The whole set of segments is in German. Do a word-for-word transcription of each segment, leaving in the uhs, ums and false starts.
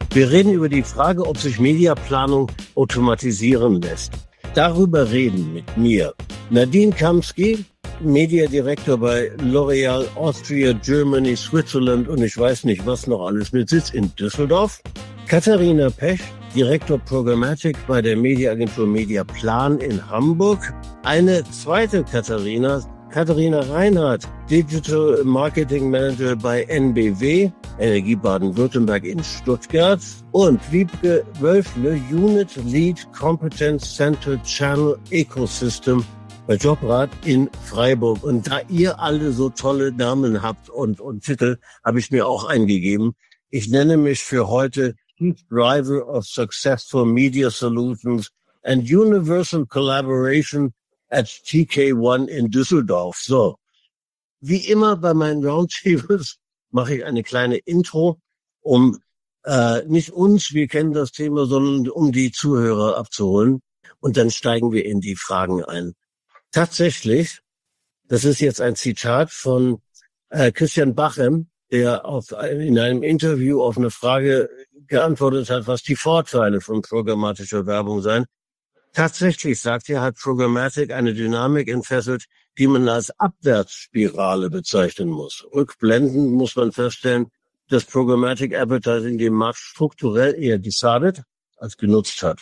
Wir reden über die Frage, ob sich Mediaplanung automatisieren lässt. Darüber reden mit mir Nadine Kamsky, Mediadirektor bei L'Oréal Austria, Germany, Switzerland und ich weiß nicht was noch alles, mit Sitz in Düsseldorf. Katharina Pech, Direktor Programmatic bei der Mediaagentur Mediaplan in Hamburg. Eine zweite Katharina, Katharina Reinhardt, Digital Marketing Manager bei N B W, Energie Baden-Württemberg in Stuttgart. Und Wiebke Wölfle, Unit Lead Competence Center Channel Ecosystem bei Jobrad in Freiburg. Und da ihr alle so tolle Namen habt und, und Titel, habe ich mir auch eingegeben. Ich nenne mich für heute Chief Driver of Successful Media Solutions and Universal Collaboration at T K one in Düsseldorf. So, wie immer bei meinen Roundtables mache ich eine kleine Intro, um äh, nicht uns, wir kennen das Thema, sondern um die Zuhörer abzuholen. Und dann steigen wir in die Fragen ein. Tatsächlich, das ist jetzt ein Zitat von äh, Christian Bachem, der auf, in einem Interview auf eine Frage geantwortet hat, was die Vorteile von programmatischer Werbung seien. Tatsächlich, sagt er, hat Programmatic eine Dynamik entfesselt, die man als Abwärtsspirale bezeichnen muss. Rückblendend muss man feststellen, dass Programmatic Advertising den Markt strukturell eher geschadet als genutzt hat.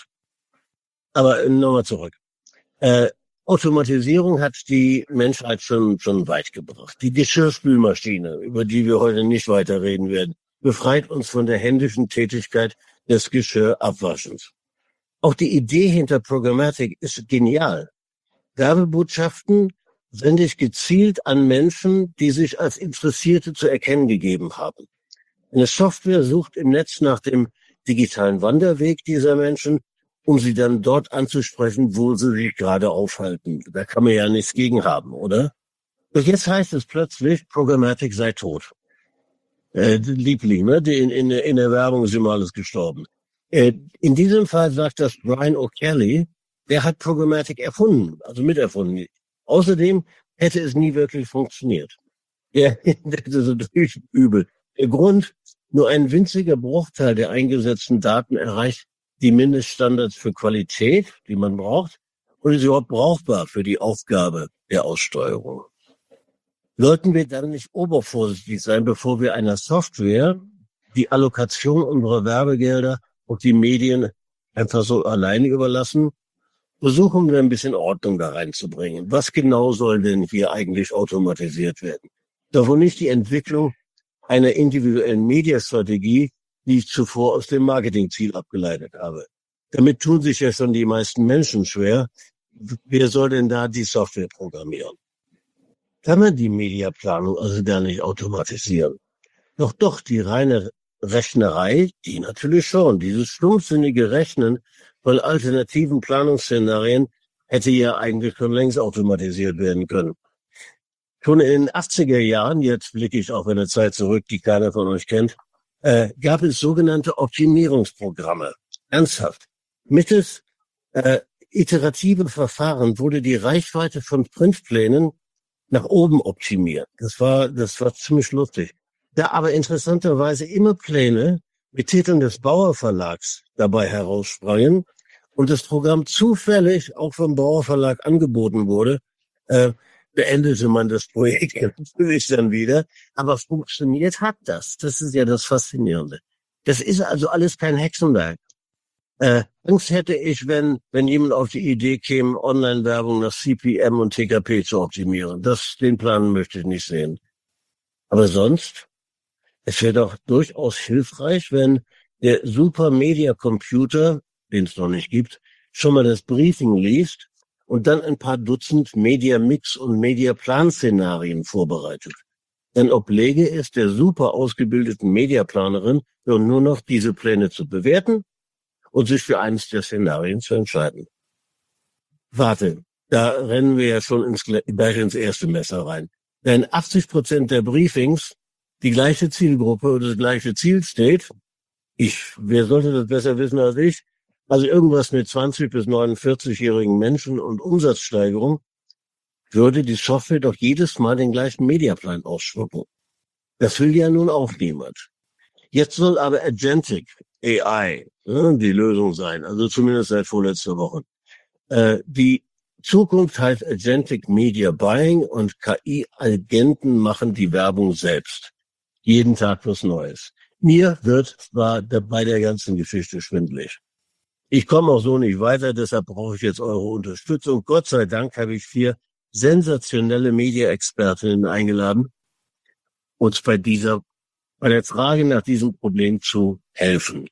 Aber nochmal zurück. Äh, Automatisierung hat die Menschheit schon, schon weit gebracht. Die Geschirrspülmaschine, über die wir heute nicht weiter reden werden, befreit uns von der händischen Tätigkeit des Geschirrabwaschens. Auch die Idee hinter Programmatic ist genial. Werbebotschaften sende ich gezielt an Menschen, die sich als Interessierte zu erkennen gegeben haben. Eine Software sucht im Netz nach dem digitalen Wanderweg dieser Menschen, um sie dann dort anzusprechen, wo sie sich gerade aufhalten. Da kann man ja nichts gegen haben, oder? Und jetzt heißt es plötzlich, Programmatic sei tot. Äh, Liebling, ne? In, in, in der Werbung ist immer alles gestorben. Äh, in diesem Fall sagt das Brian O'Kelly, der hat Programmatic erfunden, also miterfunden. Außerdem hätte es nie wirklich funktioniert. Ja, das ist natürlich übel. Der Grund, nur ein winziger Bruchteil der eingesetzten Daten erreicht die Mindeststandards für Qualität, die man braucht, und ist überhaupt brauchbar für die Aufgabe der Aussteuerung. Sollten wir dann nicht obervorsichtig sein, bevor wir einer Software die Allokation unserer Werbegelder und die Medien einfach so alleine überlassen? Versuchen wir ein bisschen Ordnung da reinzubringen. Was genau soll denn hier eigentlich automatisiert werden? Davon nicht die Entwicklung einer individuellen Mediastrategie, die ich zuvor aus dem Marketingziel abgeleitet habe. Damit tun sich ja schon die meisten Menschen schwer. Wer soll denn da die Software programmieren? Kann man die Mediaplanung also gar nicht automatisieren? Doch doch, die reine Rechnerei, die natürlich schon. Dieses stumpfsinnige Rechnen von alternativen Planungsszenarien hätte ja eigentlich schon längst automatisiert werden können. Schon in den achtziger Jahren, jetzt blicke ich auf eine Zeit zurück, die keiner von euch kennt, äh, gab es sogenannte Optimierungsprogramme. Ernsthaft. Mittels äh, iterativen Verfahren wurde die Reichweite von Printplänen nach oben optimiert. Das war, das war ziemlich lustig. Da aber interessanterweise immer Pläne mit Titeln des Bauer Verlags dabei heraussprangen und das Programm zufällig auch vom Bauer Verlag angeboten wurde, äh, beendete man das Projekt natürlich dann wieder. Aber funktioniert hat das. Das ist ja das Faszinierende. Das ist also alles kein Hexenwerk. Äh, Angst hätte ich, wenn wenn jemand auf die Idee käme, Online-Werbung nach C P M und T K P zu optimieren. Das, den Plan möchte ich nicht sehen. Aber sonst, es wäre doch durchaus hilfreich, wenn der Super Media Computer, den es noch nicht gibt, schon mal das Briefing liest und dann ein paar Dutzend Media Mix und Media Plan Szenarien vorbereitet. Dann obliege es der super ausgebildeten Mediaplanerin nur noch diese Pläne zu bewerten und sich für eines der Szenarien zu entscheiden. Warte, da rennen wir ja schon ins, gleich ins erste Messer rein. Denn achtzig Prozent der Briefings die gleiche Zielgruppe oder das gleiche Ziel steht. Ich, wer sollte das besser wissen als ich? Also irgendwas mit zwanzig bis neunundvierzig-jährigen Menschen und Umsatzsteigerung, würde die Software doch jedes Mal den gleichen Mediaplan ausspucken. Das will ja nun auch niemand. Jetzt soll aber Agentic A I ne, die Lösung sein, also zumindest seit vorletzter Woche. Äh, die Zukunft heißt Agentic Media Buying und K I-Agenten machen die Werbung selbst. Jeden Tag was Neues. Mir wird zwar bei der ganzen Geschichte schwindelig. Ich komme auch so nicht weiter, deshalb brauche ich jetzt eure Unterstützung. Gott sei Dank habe ich vier sensationelle Media-Expertinnen eingeladen, uns bei dieser, bei der Frage nach diesem Problem zu helfen.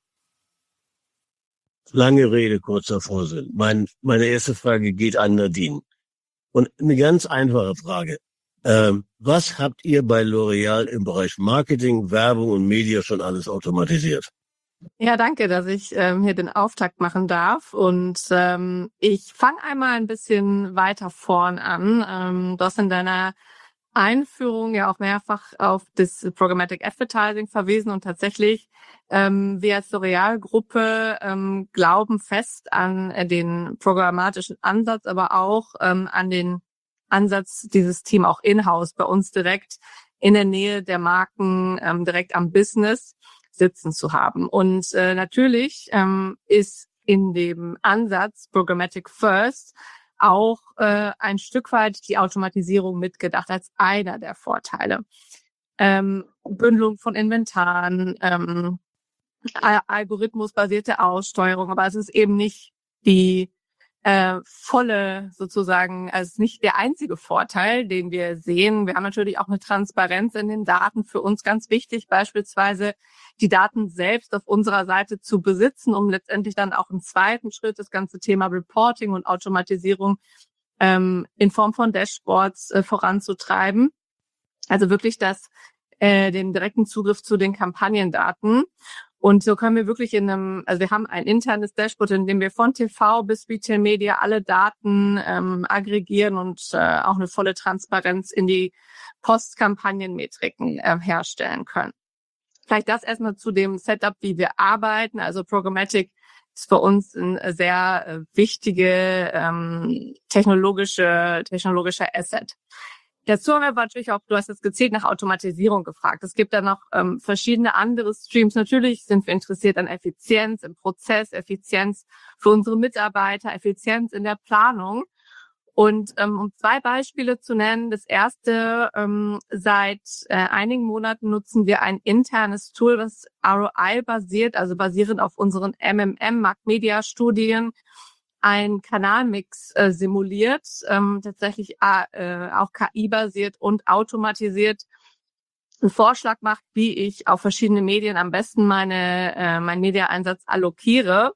Lange Rede, kurzer Vorsinn. Mein, meine erste Frage geht an Nadine. Und eine ganz einfache Frage. Ähm, was habt ihr bei L'Oréal im Bereich Marketing, Werbung und Media schon alles automatisiert? Ja, danke, dass ich ähm, hier den Auftakt machen darf. Und ähm, ich fange einmal ein bisschen weiter vorn an. Ähm, du hast in deiner Einführung ja auch mehrfach auf das Programmatic Advertising verwiesen und tatsächlich ähm, wir als L'Oréal-Gruppe ähm, glauben fest an äh, den programmatischen Ansatz, aber auch ähm, an den Ansatz, dieses Team auch in-house bei uns direkt in der Nähe der Marken, ähm, direkt am Business sitzen zu haben. Und äh, natürlich ähm, ist in dem Ansatz Programmatic First auch äh, ein Stück weit die Automatisierung mitgedacht als einer der Vorteile. Ähm, Bündelung von Inventaren, ähm, algorithmusbasierte Aussteuerung, aber es ist eben nicht die äh, volle sozusagen, also es ist nicht der einzige Vorteil, den wir sehen. Wir haben natürlich auch eine Transparenz in den Daten, für uns ganz wichtig, beispielsweise die Daten selbst auf unserer Seite zu besitzen, um letztendlich dann auch im zweiten Schritt das ganze Thema Reporting und Automatisierung ähm, in Form von Dashboards äh, voranzutreiben. Also wirklich das, äh, den direkten Zugriff zu den Kampagnendaten. Und so können wir wirklich in einem, also wir haben ein internes Dashboard, in dem wir von T V bis Retail Media alle Daten ähm, aggregieren und äh, auch eine volle Transparenz in die Postkampagnenmetriken äh, herstellen können. Vielleicht das erstmal zu dem Setup, wie wir arbeiten. Also Programmatic ist für uns ein sehr äh, wichtige ähm, technologische technologischer Asset. Dazu haben wir aber natürlich auch, du hast jetzt gezielt nach Automatisierung gefragt. Es gibt da noch ähm, verschiedene andere Streams. Natürlich sind wir interessiert an Effizienz im Prozess, Effizienz für unsere Mitarbeiter, Effizienz in der Planung. Und ähm, um zwei Beispiele zu nennen, das erste, ähm, seit äh, einigen Monaten nutzen wir ein internes Tool, was R O I-basiert, also basierend auf unseren M M M-Marktmedia-Studien, ein Kanalmix äh, simuliert, ähm, tatsächlich äh, auch K I-basiert und automatisiert einen Vorschlag macht, wie ich auf verschiedene Medien am besten meine äh, meinen Media-Einsatz allokiere,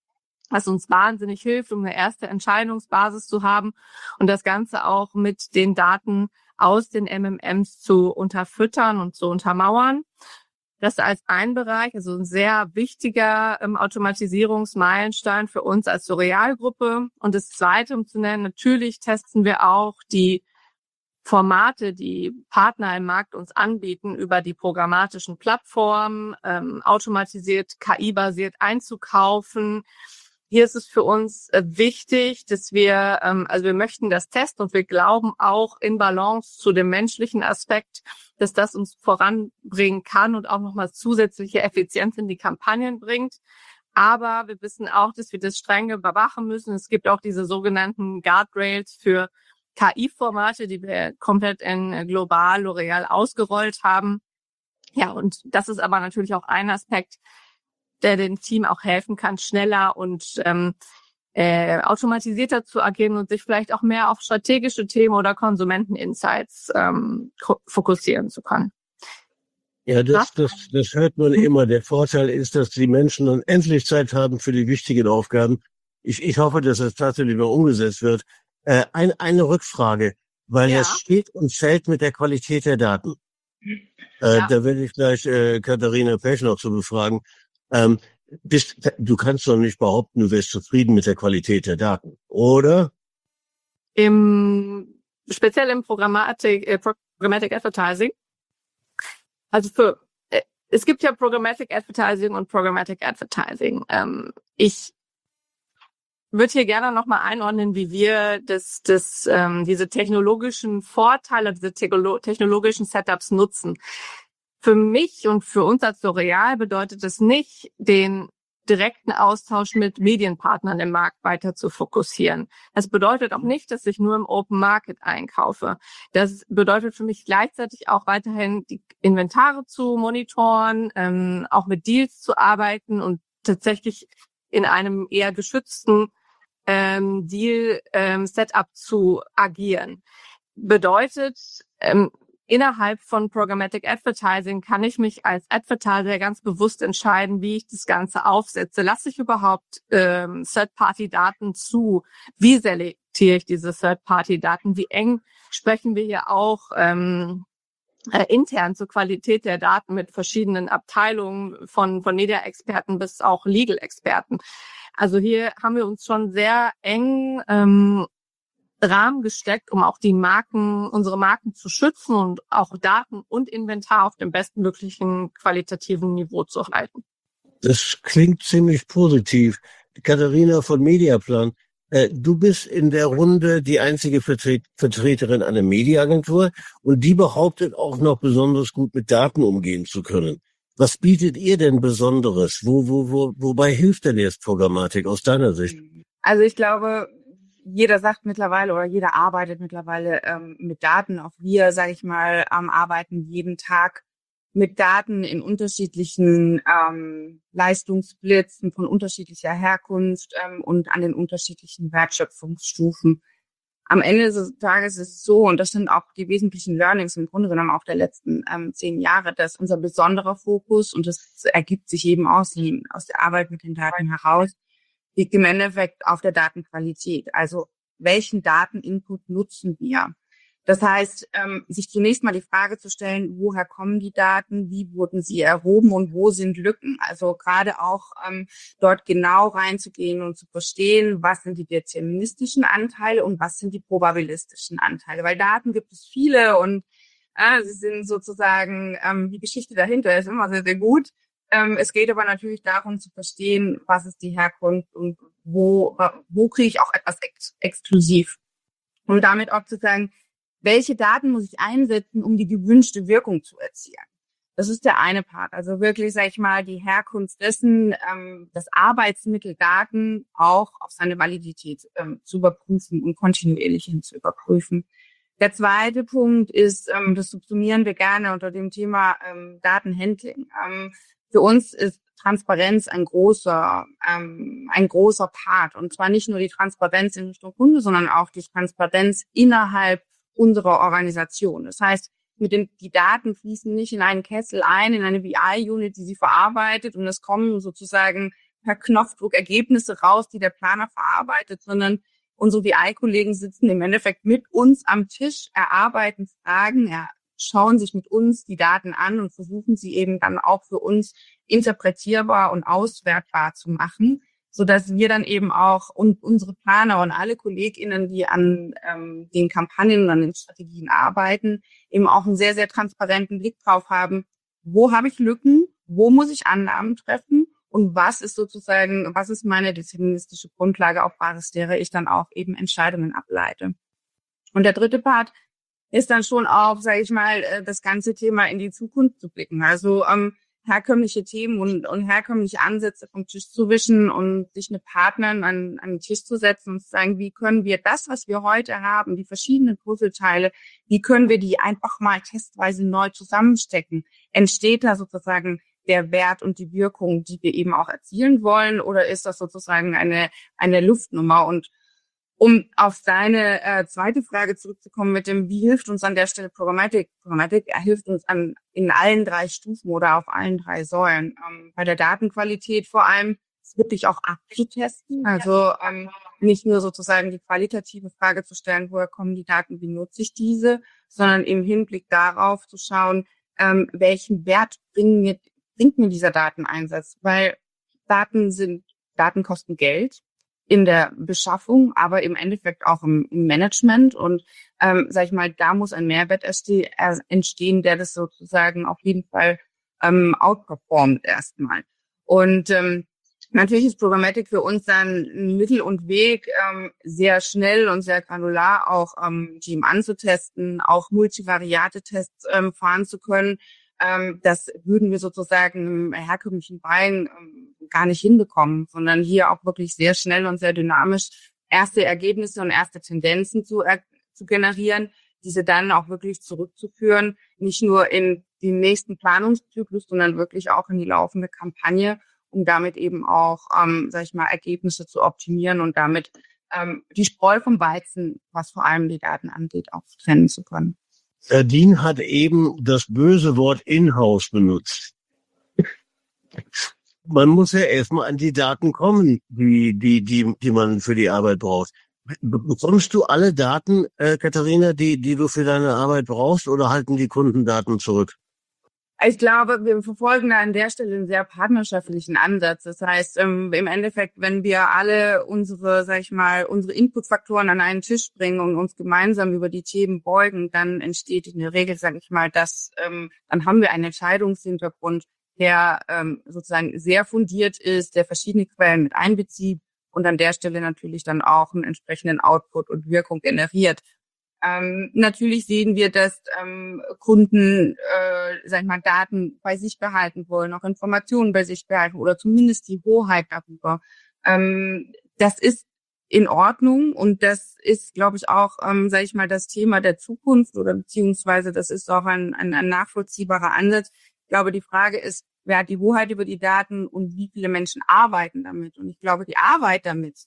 was uns wahnsinnig hilft, um eine erste Entscheidungsbasis zu haben und das Ganze auch mit den Daten aus den M M Ms zu unterfüttern und zu untermauern. Das als ein Bereich, also ein sehr wichtiger ähm, Automatisierungsmeilenstein für uns als L'Oréal-Gruppe. Und das Zweite, um zu nennen, natürlich testen wir auch die Formate, die Partner im Markt uns anbieten, über die programmatischen Plattformen, ähm, automatisiert, K I-basiert einzukaufen. Hier ist es für uns äh, wichtig, dass wir, ähm, also wir möchten das testen und wir glauben auch in Balance zu dem menschlichen Aspekt, dass das uns voranbringen kann und auch nochmal zusätzliche Effizienz in die Kampagnen bringt. Aber wir wissen auch, dass wir das streng überwachen müssen. Es gibt auch diese sogenannten Guardrails für K I-Formate, die wir komplett in global L'Oréal ausgerollt haben. Ja, und das ist aber natürlich auch ein Aspekt, der dem Team auch helfen kann, schneller und ähm, äh, automatisierter zu agieren und sich vielleicht auch mehr auf strategische Themen oder Konsumenteninsights ähm, fokussieren zu können. Ja, das, das, das hört man immer. Der Vorteil ist, dass die Menschen dann endlich Zeit haben für die wichtigen Aufgaben. Ich, ich hoffe, dass das tatsächlich mal umgesetzt wird. Äh, ein, eine Rückfrage, weil Ja. das steht und fällt mit der Qualität der Daten. Äh, Ja. Da werde ich gleich äh, Katharina Pech noch zu befragen. Ähm, bist, du kannst doch nicht behaupten, du wärst zufrieden mit der Qualität der Daten, oder? Im, speziell im Programmatic, äh, Programmatic Advertising. Also für, äh, es gibt ja Programmatic Advertising und Programmatic Advertising. Ähm, ich würde hier gerne nochmal einordnen, wie wir das, das, ähm, diese technologischen Vorteile, diese technologischen Setups nutzen. Für mich und für uns als L'Oréal bedeutet es nicht, den direkten Austausch mit Medienpartnern im Markt weiter zu fokussieren. Das bedeutet auch nicht, dass ich nur im Open Market einkaufe. Das bedeutet für mich gleichzeitig auch weiterhin die Inventare zu monitoren, ähm, auch mit Deals zu arbeiten und tatsächlich in einem eher geschützten ähm, Deal-Setup ähm, zu agieren. Bedeutet, ähm, innerhalb von Programmatic Advertising kann ich mich als Advertiser ganz bewusst entscheiden, wie ich das Ganze aufsetze. Lasse ich überhaupt ähm, Third-Party-Daten zu? Wie selektiere ich diese Third-Party-Daten? Wie eng sprechen wir hier auch ähm, äh, intern zur Qualität der Daten mit verschiedenen Abteilungen von von Media-Experten bis auch Legal-Experten? Also hier haben wir uns schon sehr eng ähm, Rahmen gesteckt, um auch die Marken, unsere Marken zu schützen und auch Daten und Inventar auf dem bestmöglichen qualitativen Niveau zu halten. Das klingt ziemlich positiv. Katharina von Mediaplan, äh, du bist in der Runde die einzige Vertret- Vertreterin einer Mediaagentur und die behauptet auch noch besonders gut mit Daten umgehen zu können. Was bietet ihr denn Besonderes? Wo, wo, wo, wobei hilft denn jetzt Programmatik aus deiner Sicht? Also ich glaube, jeder sagt mittlerweile oder jeder arbeitet mittlerweile ähm, mit Daten. Auch wir, sage ich mal, ähm, arbeiten jeden Tag mit Daten in unterschiedlichen ähm, Leistungsblitzen von unterschiedlicher Herkunft ähm, und an den unterschiedlichen Wertschöpfungsstufen. Am Ende des Tages ist es so, und das sind auch die wesentlichen Learnings im Grunde genommen auch der letzten ähm, zehn Jahre, dass unser besonderer Fokus, und das ergibt sich eben aus, den, aus der Arbeit mit den Daten heraus, liegt im Endeffekt auf der Datenqualität. Also welchen Dateninput nutzen wir? Das heißt, ähm, sich zunächst mal die Frage zu stellen, woher kommen die Daten, wie wurden sie erhoben und wo sind Lücken? Also gerade auch ähm, dort genau reinzugehen und zu verstehen, was sind die deterministischen Anteile und was sind die probabilistischen Anteile. Weil Daten gibt es viele und äh, sie sind sozusagen, ähm, die Geschichte dahinter ist immer sehr, sehr gut. Ähm, es geht aber natürlich darum zu verstehen, was ist die Herkunft und wo wo kriege ich auch etwas ex- exklusiv. Und damit auch zu sagen, welche Daten muss ich einsetzen, um die gewünschte Wirkung zu erzielen. Das ist der eine Part. Also wirklich, sage ich mal, die Herkunft dessen, ähm, das Arbeitsmittel Daten auch auf seine Validität ähm, zu überprüfen und kontinuierlich hin zu überprüfen. Der zweite Punkt ist, ähm, das subsumieren wir gerne unter dem Thema ähm, Datenhandling. Ähm, Für uns ist Transparenz ein großer, ähm, ein großer Part. Und zwar nicht nur die Transparenz in Richtung Kunde, sondern auch die Transparenz innerhalb unserer Organisation. Das heißt, mit den, die Daten fließen nicht in einen Kessel ein, in eine V I-Unit, die sie verarbeitet, und es kommen sozusagen per Knopfdruck Ergebnisse raus, die der Planer verarbeitet, sondern unsere V I-Kollegen sitzen im Endeffekt mit uns am Tisch, erarbeiten Fragen, er schauen sich mit uns die Daten an und versuchen sie eben dann auch für uns interpretierbar und auswertbar zu machen, so dass wir dann eben auch und unsere Planer und alle KollegInnen, die an ähm, den Kampagnen und an den Strategien arbeiten, eben auch einen sehr, sehr transparenten Blick drauf haben, wo habe ich Lücken, wo muss ich Annahmen treffen und was ist sozusagen, was ist meine deterministische Grundlage, auf Basis derer ich dann auch eben Entscheidungen ableite. Und der dritte Part ist dann schon auch, sage ich mal, das ganze Thema in die Zukunft zu blicken. Also ähm, herkömmliche Themen und, und herkömmliche Ansätze vom Tisch zu wischen und sich mit Partnern an, an den Tisch zu setzen und zu sagen, wie können wir das, was wir heute haben, die verschiedenen Puzzleteile, wie können wir die einfach mal testweise neu zusammenstecken? Entsteht da sozusagen der Wert und die Wirkung, die wir eben auch erzielen wollen, oder ist das sozusagen eine eine Luftnummer? Und um auf deine äh, zweite Frage zurückzukommen mit dem, wie hilft uns an der Stelle Programmatic? Programmatic hilft uns an in allen drei Stufen oder auf allen drei Säulen. Ähm, bei der Datenqualität vor allem wirklich auch abzutesten. Also ähm, nicht nur sozusagen die qualitative Frage zu stellen, woher kommen die Daten, wie nutze ich diese, sondern im Hinblick darauf zu schauen, ähm, welchen Wert bringen mir, bringt mir dieser Dateneinsatz. Weil Daten sind, Daten kosten Geld in der Beschaffung, aber im Endeffekt auch im, im Management. Und ähm, sag ich mal, da muss ein Mehrwert erste- er- entstehen, der das sozusagen auf jeden Fall ähm, outperformt erstmal. Und ähm, natürlich ist Programmatic für uns dann ein Mittel und Weg, ähm, sehr schnell und sehr granular auch ähm, Team anzutesten, auch Multivariate-Tests ähm, fahren zu können, Ähm, das würden wir sozusagen im herkömmlichen Wein ähm, gar nicht hinbekommen, sondern hier auch wirklich sehr schnell und sehr dynamisch erste Ergebnisse und erste Tendenzen zu, äh, zu generieren, diese dann auch wirklich zurückzuführen, nicht nur in den nächsten Planungszyklus, sondern wirklich auch in die laufende Kampagne, um damit eben auch, ähm, sag ich mal, Ergebnisse zu optimieren und damit ähm, die Spreu vom Weizen, was vor allem die Daten angeht, auch trennen zu können. Nadine hat eben das böse Wort In-house benutzt. Man muss ja erstmal an die Daten kommen, die, die, die, die man für die Arbeit braucht. Bekommst du alle Daten, äh, Katharina, die, die du für deine Arbeit brauchst, oder halten die Kunden Daten zurück? Ich glaube, wir verfolgen da an der Stelle einen sehr partnerschaftlichen Ansatz. Das heißt, ähm, im Endeffekt, wenn wir alle unsere, sag ich mal, unsere Inputfaktoren an einen Tisch bringen und uns gemeinsam über die Themen beugen, dann entsteht in der Regel, sag ich mal, dass ähm, dann haben wir einen Entscheidungshintergrund, der ähm, sozusagen sehr fundiert ist, der verschiedene Quellen mit einbezieht und an der Stelle natürlich dann auch einen entsprechenden Output und Wirkung generiert. Ähm, natürlich sehen wir, dass ähm, Kunden, äh, sag ich mal, Daten bei sich behalten wollen, auch Informationen bei sich behalten oder zumindest die Hoheit darüber. Ähm, das ist in Ordnung und das ist, glaube ich, auch, ähm, sage ich mal, das Thema der Zukunft oder beziehungsweise das ist auch ein, ein, ein nachvollziehbarer Ansatz. Ich glaube, die Frage ist, wer hat die Hoheit über die Daten und wie viele Menschen arbeiten damit? Und ich glaube, die Arbeit damit,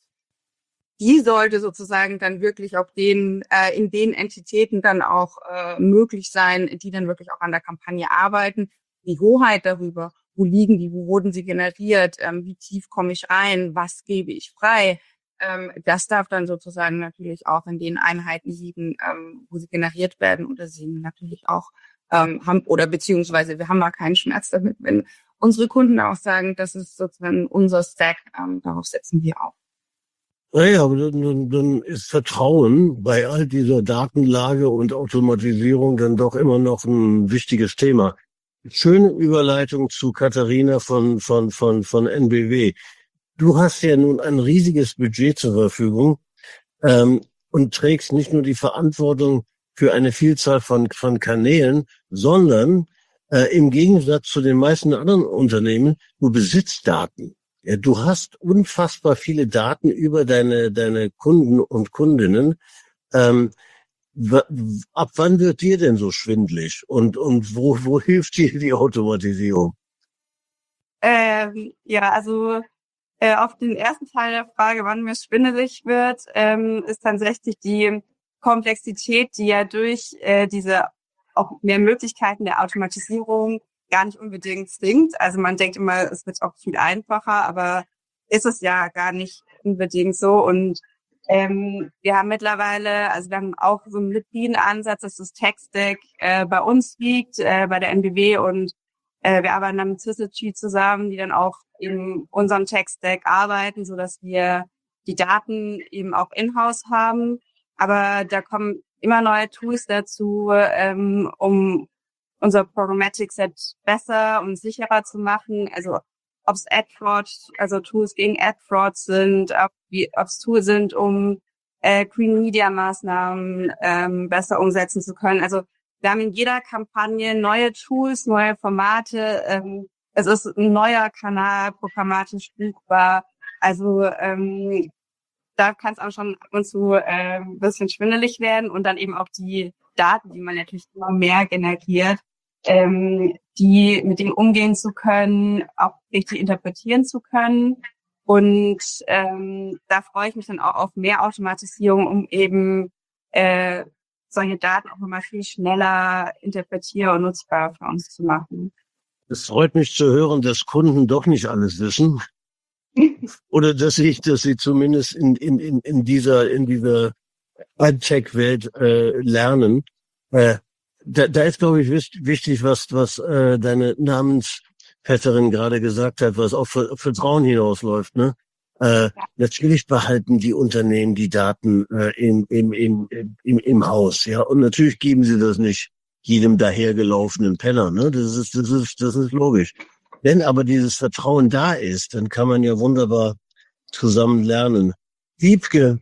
die sollte sozusagen dann wirklich auf den, äh, in den Entitäten dann auch äh, möglich sein, die dann wirklich auch an der Kampagne arbeiten. Die Hoheit darüber, wo liegen die, wo wurden sie generiert, ähm, wie tief komme ich rein, was gebe ich frei, ähm, das darf dann sozusagen natürlich auch in den Einheiten liegen, ähm, wo sie generiert werden oder sie natürlich auch ähm, haben, oder beziehungsweise wir haben da keinen Schmerz damit, wenn unsere Kunden auch sagen, das ist sozusagen unser Stack, ähm, darauf setzen wir auch. Naja, aber dann, dann ist Vertrauen bei all dieser Datenlage und Automatisierung dann doch immer noch ein wichtiges Thema. Schöne Überleitung zu Katharina von, von, von, von N B W. Du hast ja nun ein riesiges Budget zur Verfügung, ähm, und trägst nicht nur die Verantwortung für eine Vielzahl von, von Kanälen, sondern äh, im Gegensatz zu den meisten anderen Unternehmen, du besitzt Daten. Ja, du hast unfassbar viele Daten über deine, deine Kunden und Kundinnen. Ähm, w- ab wann wird dir denn so schwindelig? Und, und wo, wo hilft dir die Automatisierung? Ähm, ja, also äh, auf den ersten Teil der Frage, wann mir schwindelig wird, ähm, ist tatsächlich die Komplexität, die ja durch äh, diese auch mehr Möglichkeiten der Automatisierung gar nicht unbedingt zwingt. Also man denkt immer, es wird auch viel einfacher, aber ist es ja gar nicht unbedingt so. Und ähm, wir haben mittlerweile, also wir haben auch so einen hybriden Ansatz, dass das Tech-Stack äh, bei uns liegt, äh, bei der N B W, und äh, wir arbeiten dann mit Syzygy zusammen, die dann auch in unserem Tech-Stack arbeiten, so dass wir die Daten eben auch in-house haben. Aber da kommen immer neue Tools dazu, ähm, um unser Programmatic-Set besser und sicherer zu machen. Also ob es Ad-Fraud, also Tools gegen Ad-Fraud sind, ob es Tools sind, um äh, Green-Media-Maßnahmen ähm, besser umsetzen zu können. Also wir haben in jeder Kampagne neue Tools, neue Formate. Ähm, es ist ein neuer Kanal programmatisch buchbar. Also ähm, da kann es auch schon ab und zu äh, ein bisschen schwindelig werden, und dann eben auch die Daten, die man natürlich immer mehr generiert, ähm, die mit denen umgehen zu können, auch richtig interpretieren zu können. Und ähm, da freue ich mich dann auch auf mehr Automatisierung, um eben äh, solche Daten auch immer viel schneller interpretierbar und nutzbar für uns zu machen. Es freut mich zu hören, dass Kunden doch nicht alles wissen. Oder dass sie, dass sie zumindest in, in, in, in dieser, in dieser Ad-Tech-Welt äh, lernen. Äh, da, da ist, glaube ich, wichtig, was, was äh, deine Namensvetterin gerade gesagt hat, was auf Vertrauen hinausläuft. Ne? Äh, natürlich behalten die Unternehmen die Daten äh, im, im, im, im, im Haus, ja. Und natürlich geben sie das nicht jedem dahergelaufenen Penner. Ne? Das ist, das ist, das ist logisch. Wenn aber dieses Vertrauen da ist, dann kann man ja wunderbar zusammen lernen. Wiebke,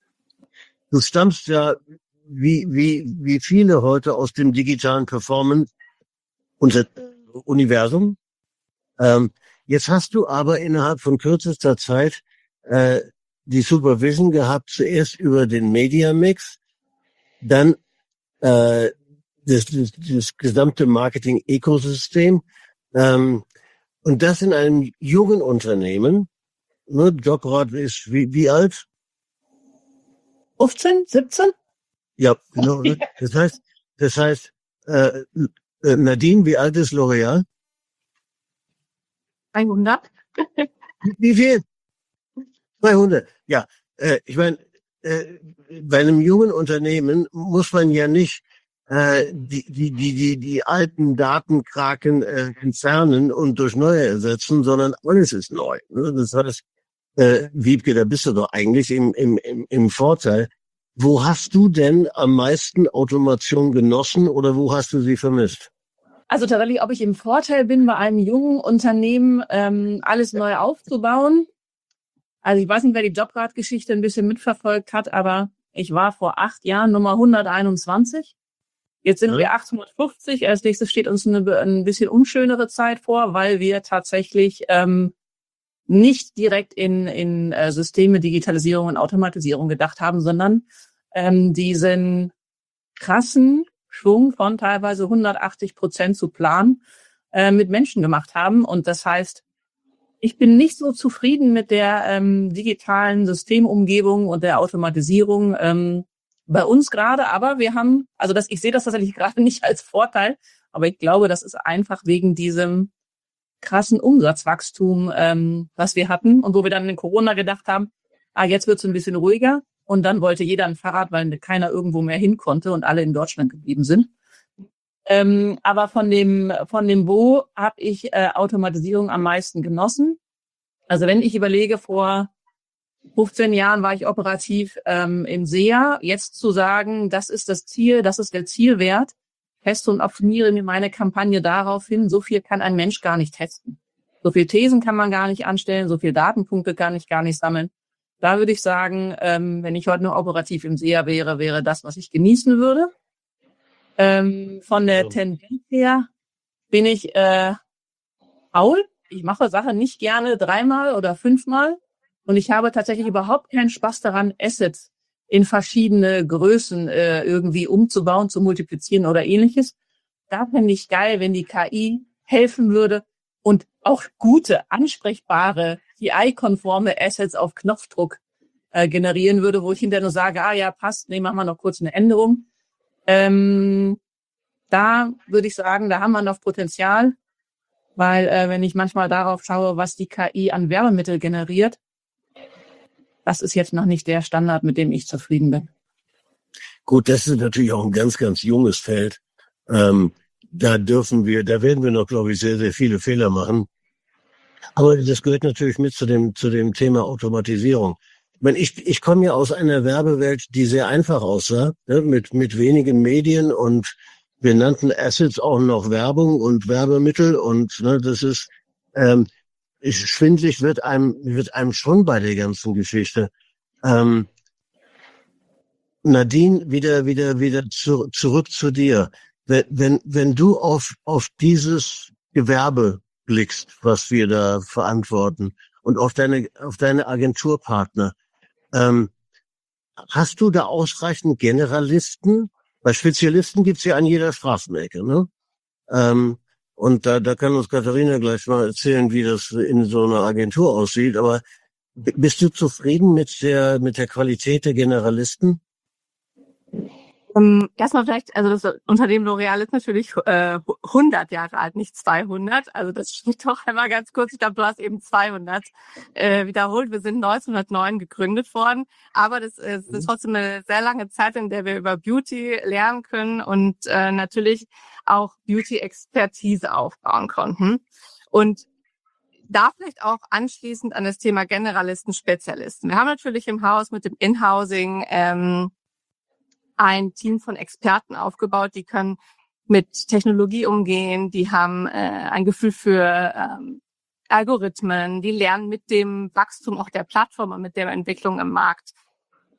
du stammst ja wie, wie, wie viele heute aus dem digitalen Performance unser Universum. Ähm, jetzt hast du aber innerhalb von kürzester Zeit äh, die Supervision gehabt, zuerst über den Media Mix, dann äh, das, das, das gesamte Marketing-Ökosystem, ähm, und das in einem jungen Unternehmen. Ne, Jograd ist wie, wie alt? fünfzehn, siebzehn? Ja, genau. Ne? Das heißt, das heißt, äh, äh, Nadine, wie alt ist L'Oréal? dreihundert? Wie viel? zweihundert. Ja, äh, ich meine, äh, bei einem jungen Unternehmen muss man ja nicht äh, die, die, die, die, die alten Datenkraken äh, entfernen und durch neue ersetzen, sondern alles ist neu. Ne? Das heißt, äh, Wiebke, da bist du doch eigentlich im, im, im, im Vorteil. Wo hast du denn am meisten Automation genossen oder wo hast du sie vermisst? Also tatsächlich, ob ich im Vorteil bin, bei einem jungen Unternehmen ähm, alles neu aufzubauen. Also ich weiß nicht, wer die Jobrad-Geschichte ein bisschen mitverfolgt hat, aber ich war vor acht Jahren Nummer hunderteinundzwanzig. Jetzt sind ja. wir achthundertfünfzig. Als nächstes steht uns eine ein bisschen unschönere Zeit vor, weil wir tatsächlich ähm, nicht direkt in, in äh, Systeme, Digitalisierung und Automatisierung gedacht haben, sondern ähm, diesen krassen Schwung von teilweise hundertachtzig Prozent zu planen äh, mit Menschen gemacht haben. Und das heißt, ich bin nicht so zufrieden mit der ähm, digitalen Systemumgebung und der Automatisierung ähm, bei uns gerade. Aber wir haben, also das, ich sehe das tatsächlich gerade nicht als Vorteil, aber ich glaube, das ist einfach wegen diesem krassen Umsatzwachstum, ähm, was wir hatten und wo wir dann in Corona gedacht haben, ah, jetzt wird es ein bisschen ruhiger und dann wollte jeder ein Fahrrad, weil keiner irgendwo mehr hin konnte und alle in Deutschland geblieben sind. Ähm, aber von dem von dem Bo habe ich äh, Automatisierung am meisten genossen. Also wenn ich überlege, vor fünfzehn Jahren war ich operativ ähm, im S E A. Jetzt zu sagen, das ist das Ziel, das ist der Zielwert, teste und optimiere mir meine Kampagne darauf hin, so viel kann ein Mensch gar nicht testen. So viel Thesen kann man gar nicht anstellen, so viel Datenpunkte kann ich gar nicht sammeln. Da würde ich sagen, ähm, wenn ich heute nur operativ im S E A wäre, wäre das, was ich genießen würde. Ähm, von der Tendenz her bin ich äh, faul. Ich mache Sachen nicht gerne dreimal oder fünfmal. Und ich habe tatsächlich überhaupt keinen Spaß daran, Assets in verschiedene Größen äh, irgendwie umzubauen, zu multiplizieren oder ähnliches. Da fände ich geil, wenn die K I helfen würde und auch gute, ansprechbare, A I-konforme Assets auf Knopfdruck äh, generieren würde, wo ich hinterher nur sage, ah ja, passt, nee, machen wir noch kurz eine Änderung. Ähm, da würde ich sagen, da haben wir noch Potenzial, weil äh, wenn ich manchmal darauf schaue, was die K I an Werbemittel generiert, das ist jetzt noch nicht der Standard, mit dem ich zufrieden bin. Gut, das ist natürlich auch ein ganz, ganz junges Feld. Ähm, da dürfen wir, da werden wir noch, glaube ich, sehr, sehr viele Fehler machen. Aber das gehört natürlich mit zu dem, zu dem Thema Automatisierung. Ich meine, ich, ich komme ja aus einer Werbewelt, die sehr einfach aussah, ne, mit, mit wenigen Medien und wir nannten Assets auch noch Werbung und Werbemittel und ne, das ist, ähm, ich, schwindlig wird einem, wird einem schon bei der ganzen Geschichte. Ähm, Nadine, wieder, wieder, wieder zu, zurück zu dir. Wenn, wenn, wenn du auf, auf dieses Gewerbe blickst, was wir da verantworten und auf deine, auf deine Agenturpartner, ähm, hast du da ausreichend Generalisten? Weil Spezialisten gibt's ja an jeder Straßenecke, ne? Ähm, und da, da kann uns Katharina gleich mal erzählen, wie das in so einer Agentur aussieht. Aber bist du zufrieden mit der, mit der Qualität der Generalisten? Um, erstmal vielleicht, also das Unternehmen L'Oréal ist natürlich äh, hundert Jahre alt, nicht zweihundert. Also das steht doch einmal ganz kurz. Ich glaube, du hast eben zweihundert äh, wiederholt. Wir sind neunzehnhundertneun gegründet worden. Aber das ist, das ist trotzdem eine sehr lange Zeit, in der wir über Beauty lernen können und äh, natürlich auch Beauty-Expertise aufbauen konnten. Und da vielleicht auch anschließend an das Thema Generalisten, Spezialisten. Wir haben natürlich im Haus mit dem Inhousing ähm, ein Team von Experten aufgebaut, die können mit Technologie umgehen, die haben äh, ein Gefühl für ähm, Algorithmen, die lernen mit dem Wachstum auch der Plattform und mit der Entwicklung im Markt.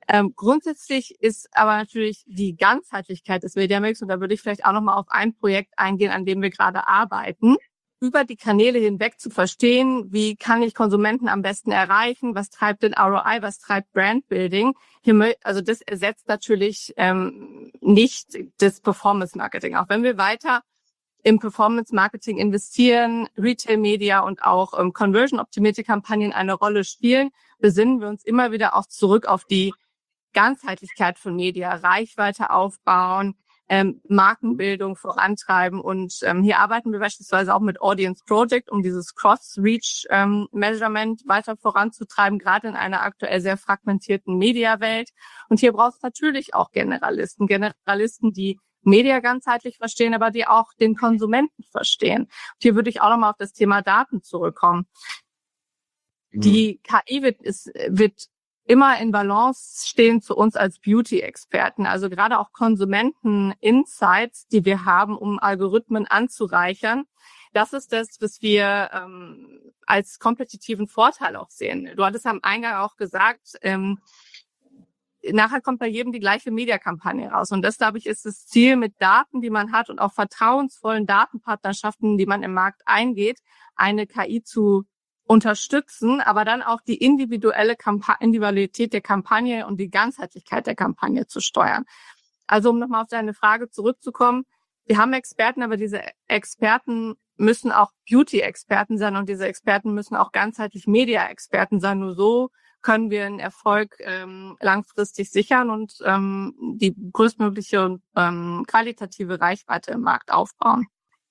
Ähm, grundsätzlich ist aber natürlich die Ganzheitlichkeit des Media-Mix, und da würde ich vielleicht auch nochmal auf ein Projekt eingehen, an dem wir gerade arbeiten, über die Kanäle hinweg zu verstehen, wie kann ich Konsumenten am besten erreichen, was treibt den R O I, was treibt Brandbuilding. Hier, also das ersetzt natürlich ähm, nicht das Performance-Marketing. Auch wenn wir weiter im Performance-Marketing investieren, Retail-Media und auch ähm, conversion-optimierte Kampagnen eine Rolle spielen, besinnen wir uns immer wieder auch zurück auf die Ganzheitlichkeit von Media, Reichweite aufbauen, ähm, Markenbildung vorantreiben. Und ähm, hier arbeiten wir beispielsweise auch mit Audience Project, um dieses Cross-Reach-Measurement ähm, weiter voranzutreiben, gerade in einer aktuell sehr fragmentierten Mediawelt. Und hier braucht es natürlich auch Generalisten, Generalisten, die Media ganzheitlich verstehen, aber die auch den Konsumenten verstehen. Und hier würde ich auch nochmal auf das Thema Daten zurückkommen. Mhm. Die K I wird, ist, wird immer in Balance stehen zu uns als Beauty-Experten. Also gerade auch Konsumenten-Insights, die wir haben, um Algorithmen anzureichern. Das ist das, was wir ähm, als kompetitiven Vorteil auch sehen. Du hattest am Eingang auch gesagt, ähm, nachher kommt bei jedem die gleiche Mediakampagne raus. Und das, glaube ich, ist das Ziel, mit Daten, die man hat und auch vertrauensvollen Datenpartnerschaften, die man im Markt eingeht, eine K I zu unterstützen, aber dann auch die individuelle Kampa- Individualität der Kampagne und die Ganzheitlichkeit der Kampagne zu steuern. Also um nochmal auf deine Frage zurückzukommen, wir haben Experten, aber diese Experten müssen auch Beauty-Experten sein und diese Experten müssen auch ganzheitlich Media-Experten sein. Nur so können wir einen Erfolg ähm, langfristig sichern und ähm, die größtmögliche ähm, qualitative Reichweite im Markt aufbauen.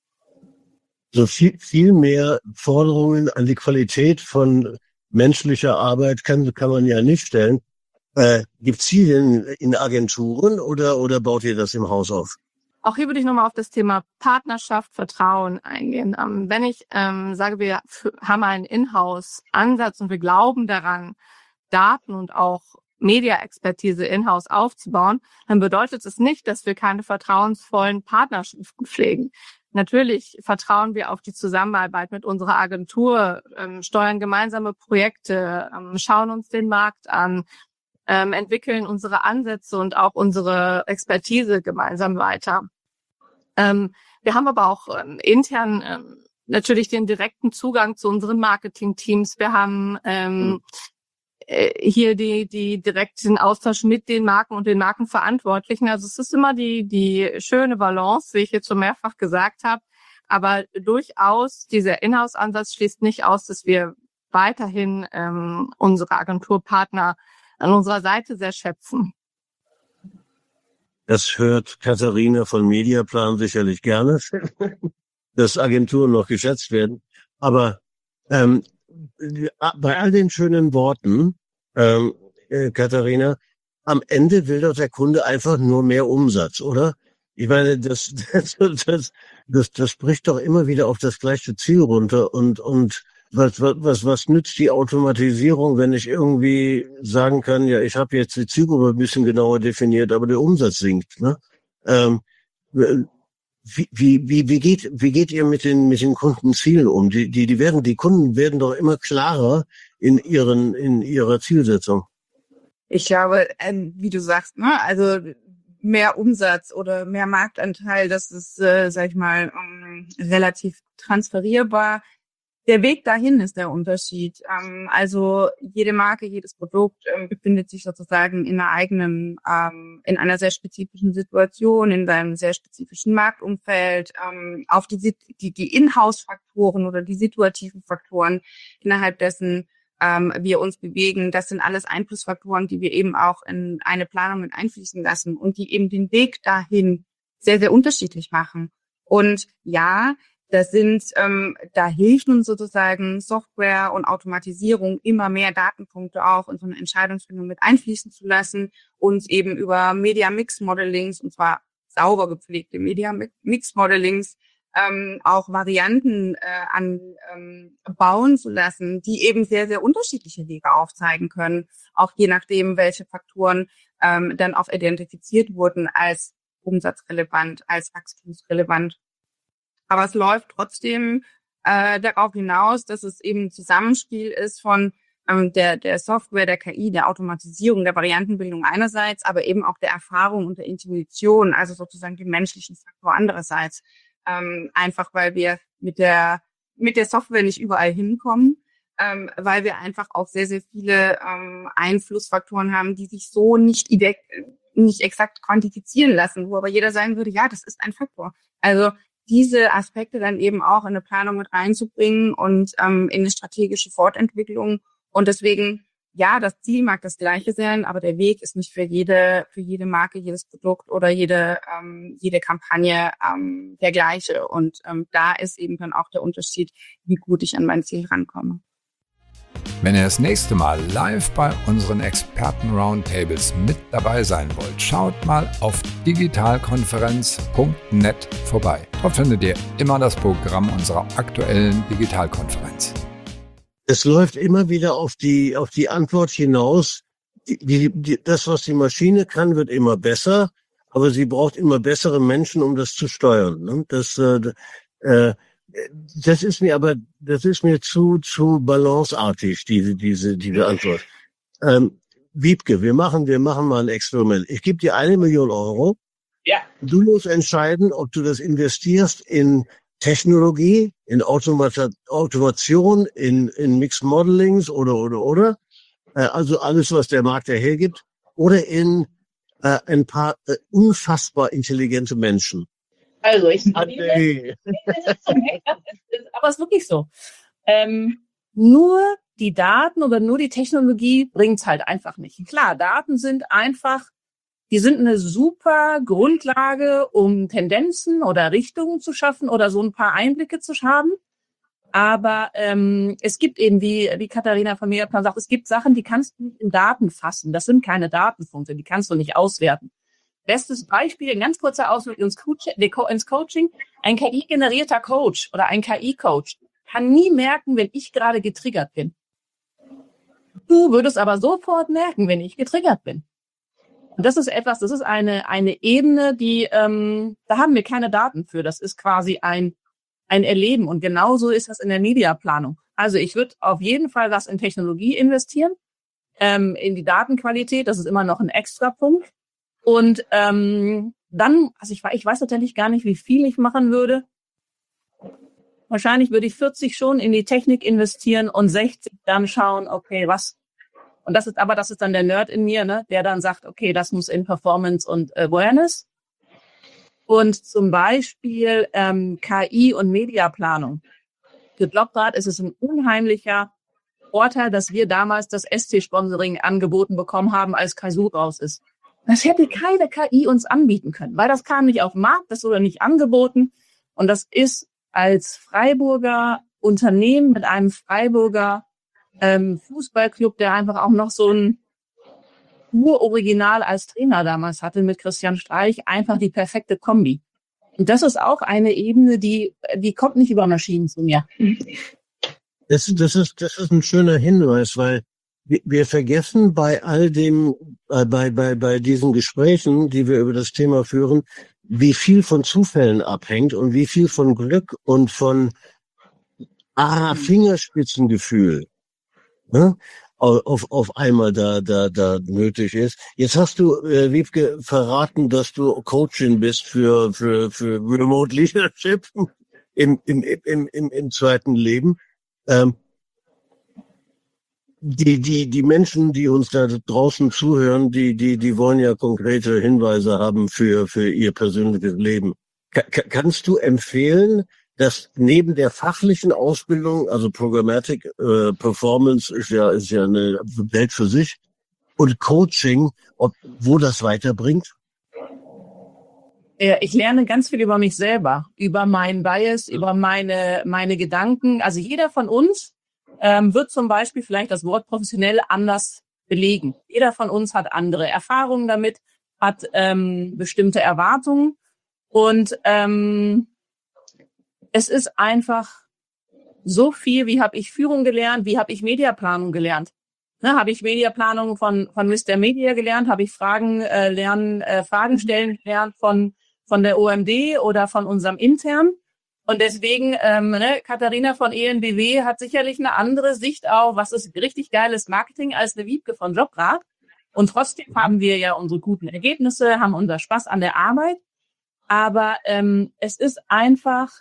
So viel, viel mehr Forderungen an die Qualität von menschlicher Arbeit kann, kann man ja nicht stellen. Äh, gibt's die denn in Agenturen oder, oder baut ihr das im Haus auf? Auch hier würde ich nochmal auf das Thema Partnerschaft, Vertrauen eingehen. Ähm, wenn ich ähm, sage, wir f- haben einen Inhouse-Ansatz und wir glauben daran, Daten und auch Media-Expertise in-house aufzubauen, dann bedeutet es nicht, dass wir keine vertrauensvollen Partnerschaften pflegen. Natürlich vertrauen wir auf die Zusammenarbeit mit unserer Agentur, ähm, steuern gemeinsame Projekte, ähm, schauen uns den Markt an, ähm, entwickeln unsere Ansätze und auch unsere Expertise gemeinsam weiter. Ähm, wir haben aber auch ähm, intern ähm, natürlich den direkten Zugang zu unseren Marketing-Teams. Wir haben ähm, äh, hier die, die direkten Austausch mit den Marken und den Markenverantwortlichen. Also es ist immer die, die schöne Balance, wie ich jetzt schon mehrfach gesagt habe. Aber durchaus, dieser Inhouse-Ansatz schließt nicht aus, dass wir weiterhin ähm, unsere Agenturpartner an unserer Seite sehr schätzen. Das hört Katharina von Mediaplan sicherlich gerne, dass Agenturen noch geschätzt werden. Aber ähm, bei all den schönen Worten, ähm, äh, Katharina, am Ende will doch der Kunde einfach nur mehr Umsatz, oder? Ich meine, das, das, das, das, das bricht doch immer wieder auf das gleiche Ziel runter. Und, und was, was, was nützt die Automatisierung, wenn ich irgendwie sagen kann, ja, ich habe jetzt die Zielgruppe ein bisschen genauer definiert, aber der Umsatz sinkt, ne? Ähm, Wie, wie, wie, wie geht, wie geht ihr mit den, mit den Kundenzielen um? Die, die, die werden, die Kunden werden doch immer klarer in ihren, in ihrer Zielsetzung. Ich glaube, ähm, wie du sagst, ne, also mehr Umsatz oder mehr Marktanteil, das ist, äh, sag ich mal, um, relativ transferierbar. Der Weg dahin ist der Unterschied. Ähm, also jede Marke, jedes Produkt ähm, befindet sich sozusagen in einer eigenen, ähm, in einer sehr spezifischen Situation, in einem sehr spezifischen Marktumfeld. Ähm, auf die, die, die Inhouse-Faktoren oder die situativen Faktoren, innerhalb dessen ähm, wir uns bewegen, das sind alles Einflussfaktoren, die wir eben auch in eine Planung mit einfließen lassen und die eben den Weg dahin sehr, sehr unterschiedlich machen. Und ja, Das sind, ähm, da hilft uns sozusagen Software und Automatisierung, immer mehr Datenpunkte auch in so eine Entscheidungsfindung mit einfließen zu lassen, uns eben über Media-Mix-Modelings, und zwar sauber gepflegte Media-Mix-Modelings, ähm, auch Varianten äh, an ähm, bauen zu lassen, die eben sehr, sehr unterschiedliche Wege aufzeigen können, auch je nachdem, welche Faktoren ähm, dann auch identifiziert wurden als umsatzrelevant, als wachstumsrelevant. Aber es läuft trotzdem äh, darauf hinaus, dass es eben ein Zusammenspiel ist von ähm, der, der Software, der K I, der Automatisierung, der Variantenbildung einerseits, aber eben auch der Erfahrung und der Intuition, also sozusagen dem menschlichen Faktor andererseits. Ähm, einfach weil wir mit der mit der Software nicht überall hinkommen, ähm, weil wir einfach auch sehr, sehr viele ähm, Einflussfaktoren haben, die sich so nicht, ide- nicht exakt quantifizieren lassen, wo aber jeder sagen würde, ja, das ist ein Faktor. Also diese Aspekte dann eben auch in eine Planung mit reinzubringen und ähm, in eine strategische Fortentwicklung. Und deswegen, ja, das Ziel mag das gleiche sein, aber der Weg ist nicht für jede für jede Marke, jedes Produkt oder jede ähm, jede Kampagne ähm, der gleiche. Und ähm, da ist eben dann auch der Unterschied, wie gut ich an mein Ziel rankomme. Wenn ihr das nächste Mal live bei unseren Experten-Roundtables mit dabei sein wollt, schaut mal auf digitalkonferenz punkt net vorbei. Dort findet ihr immer das Programm unserer aktuellen Digitalkonferenz. Es läuft immer wieder auf die auf die Antwort hinaus. Die, die, die, das, was die Maschine kann, wird immer besser, aber sie braucht immer bessere Menschen, um das zu steuern. Ne? Das, äh, äh, das ist mir aber, das ist mir zu zu balanceartig, diese diese diese Antwort. Ähm, Wiebke, wir machen wir machen mal ein Experiment. Ich gebe dir eine Million Euro. Ja. Du musst entscheiden, ob du das investierst in Technologie, in Automata- Automation, in, in Mixed Modelings oder, oder, oder. Äh, also alles, was der Markt hergibt. Oder in äh, ein paar äh, unfassbar intelligente Menschen. Also ich André. aber es ist wirklich so. Ähm, nur die Daten oder nur die Technologie bringt's halt einfach nicht. Klar, Daten sind einfach, die sind eine super Grundlage, um Tendenzen oder Richtungen zu schaffen oder so ein paar Einblicke zu haben. Aber ähm, es gibt eben, wie wie Katharina von Mediaplan sagt, es gibt Sachen, die kannst du nicht in Daten fassen. Das sind keine Datenpunkte, die kannst du nicht auswerten. Bestes Beispiel, ein ganz kurzer Ausflug ins, Coach, ins Coaching. Ein K I-generierter Coach oder ein K I-Coach kann nie merken, wenn ich gerade getriggert bin. Du würdest aber sofort merken, wenn ich getriggert bin. Und das ist etwas, das ist eine eine Ebene, die ähm, da haben wir keine Daten für. Das ist quasi ein ein Erleben. Und genauso ist das in der Mediaplanung. Also ich würde auf jeden Fall was in Technologie investieren, ähm, in die Datenqualität. Das ist immer noch ein Extrapunkt. Und ähm, dann, also ich, ich weiß tatsächlich gar nicht, wie viel ich machen würde. Wahrscheinlich würde ich vierzig schon in die Technik investieren und sechzig dann schauen, okay, was. Und das ist aber, das ist dann der Nerd in mir, ne, der dann sagt, okay, das muss in Performance und Awareness. Und zum Beispiel ähm, K I und Mediaplanung. Für Jobrad ist es ein unheimlicher Vorteil, dass wir damals das S T-Sponsoring angeboten bekommen haben, als Kaisu raus ist. Das hätte keine K I uns anbieten können, weil das kam nicht auf den Markt, das wurde nicht angeboten. Und das ist als Freiburger Unternehmen mit einem Freiburger ähm, Fußballclub, der einfach auch noch so ein Uroriginal als Trainer damals hatte mit Christian Streich, einfach die perfekte Kombi. Und das ist auch eine Ebene, die die kommt nicht über Maschinen zu mir. Das, das ist das ist ein schöner Hinweis, weil wir, wir vergessen bei all dem, äh, bei bei bei diesen Gesprächen, die wir über das Thema führen, wie viel von Zufällen abhängt und wie viel von Glück und von ah, Fingerspitzengefühl, ne, auf auf einmal da da da nötig ist. Jetzt hast du, äh, Wiebke, verraten, dass du Coachin bist für für für Remote Leadership im im im im, im zweiten Leben. Ähm, die die die Menschen, die uns da draußen zuhören, die die die wollen ja konkrete Hinweise haben für für ihr persönliches Leben. Ka- kannst du empfehlen, dass neben der fachlichen Ausbildung, also Programmatic äh, Performance ist ja ist ja eine Welt für sich, und Coaching, ob, wo das weiterbringt? Ich lerne ganz viel über mich selber, über meinen Bias, über meine meine Gedanken. Also jeder von uns ähm, wird zum Beispiel vielleicht das Wort professionell anders belegen. Jeder von uns hat andere Erfahrungen damit, hat ähm, bestimmte Erwartungen und ähm, es ist einfach so viel, wie habe ich Führung gelernt, wie habe ich Mediaplanung gelernt. Ne, habe ich Mediaplanung von von Mister Media gelernt, habe ich Fragen äh, lernen, äh, Fragen stellen gelernt von von der O M D oder von unserem intern. Und deswegen, ähm, ne, Katharina von E N B W hat sicherlich eine andere Sicht auf, was ist richtig geiles Marketing als eine Wiebke von Jobrat. Und trotzdem haben wir ja unsere guten Ergebnisse, haben unser Spaß an der Arbeit. Aber ähm, es ist einfach,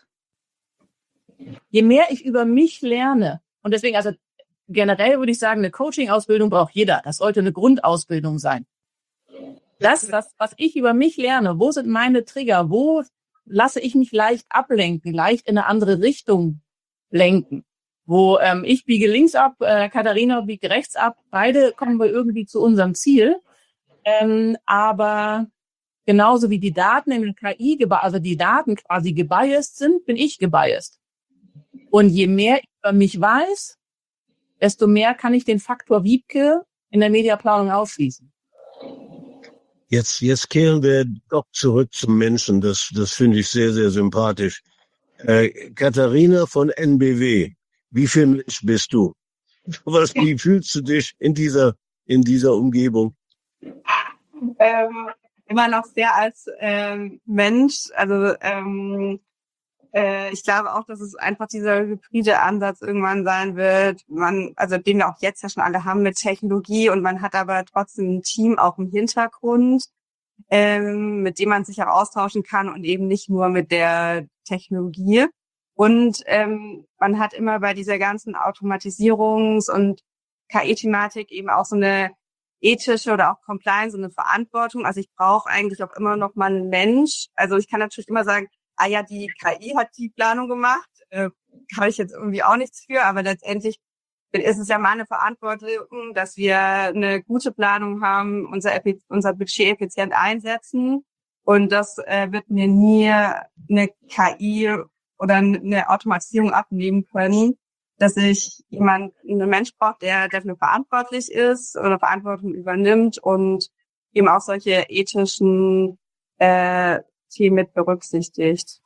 je mehr ich über mich lerne, und deswegen, also generell würde ich sagen, eine Coaching-Ausbildung braucht jeder. Das sollte eine Grundausbildung sein. Das, das, was ich über mich lerne, wo sind meine Trigger, wo lasse ich mich leicht ablenken, leicht in eine andere Richtung lenken, wo ähm, ich biege links ab, äh, Katharina biegt rechts ab, beide kommen wir irgendwie zu unserem Ziel. Ähm, aber genauso wie die Daten in der K I, also die Daten quasi gebiased sind, bin ich gebiased. Und je mehr ich über mich weiß, desto mehr kann ich den Faktor Wiebke in der Mediaplanung ausschließen. Jetzt, jetzt kehren wir doch zurück zum Menschen. Das, das finde ich sehr, sehr sympathisch. Äh, Katharina von N B W, wie viel Mensch bist du? Was, wie fühlst du dich in dieser, in dieser Umgebung? Ähm, immer noch sehr als ähm, Mensch. Also ähm, äh, ich glaube auch, dass es einfach dieser hybride Ansatz irgendwann sein wird. Man, also den wir auch jetzt ja schon alle haben mit Technologie, und man hat aber trotzdem ein Team auch im Hintergrund, ähm, mit dem man sich auch austauschen kann und eben nicht nur mit der Technologie. Und ähm, man hat immer bei dieser ganzen Automatisierungs- und K I-Thematik eben auch so eine ethische oder auch Compliance, so eine Verantwortung. Also ich brauche eigentlich auch immer noch mal einen Mensch. Also ich kann natürlich immer sagen, ah ja, die K I hat die Planung gemacht, äh, habe ich jetzt irgendwie auch nichts für, aber letztendlich ist es ja meine Verantwortung, dass wir eine gute Planung haben, unser, Effiz- unser Budget effizient einsetzen, und das äh, wird mir nie eine K I oder eine Automatisierung abnehmen können, dass ich jemand, einen Mensch brauche, der dafür verantwortlich ist oder Verantwortung übernimmt und eben auch solche ethischen äh, Themen mit berücksichtigt.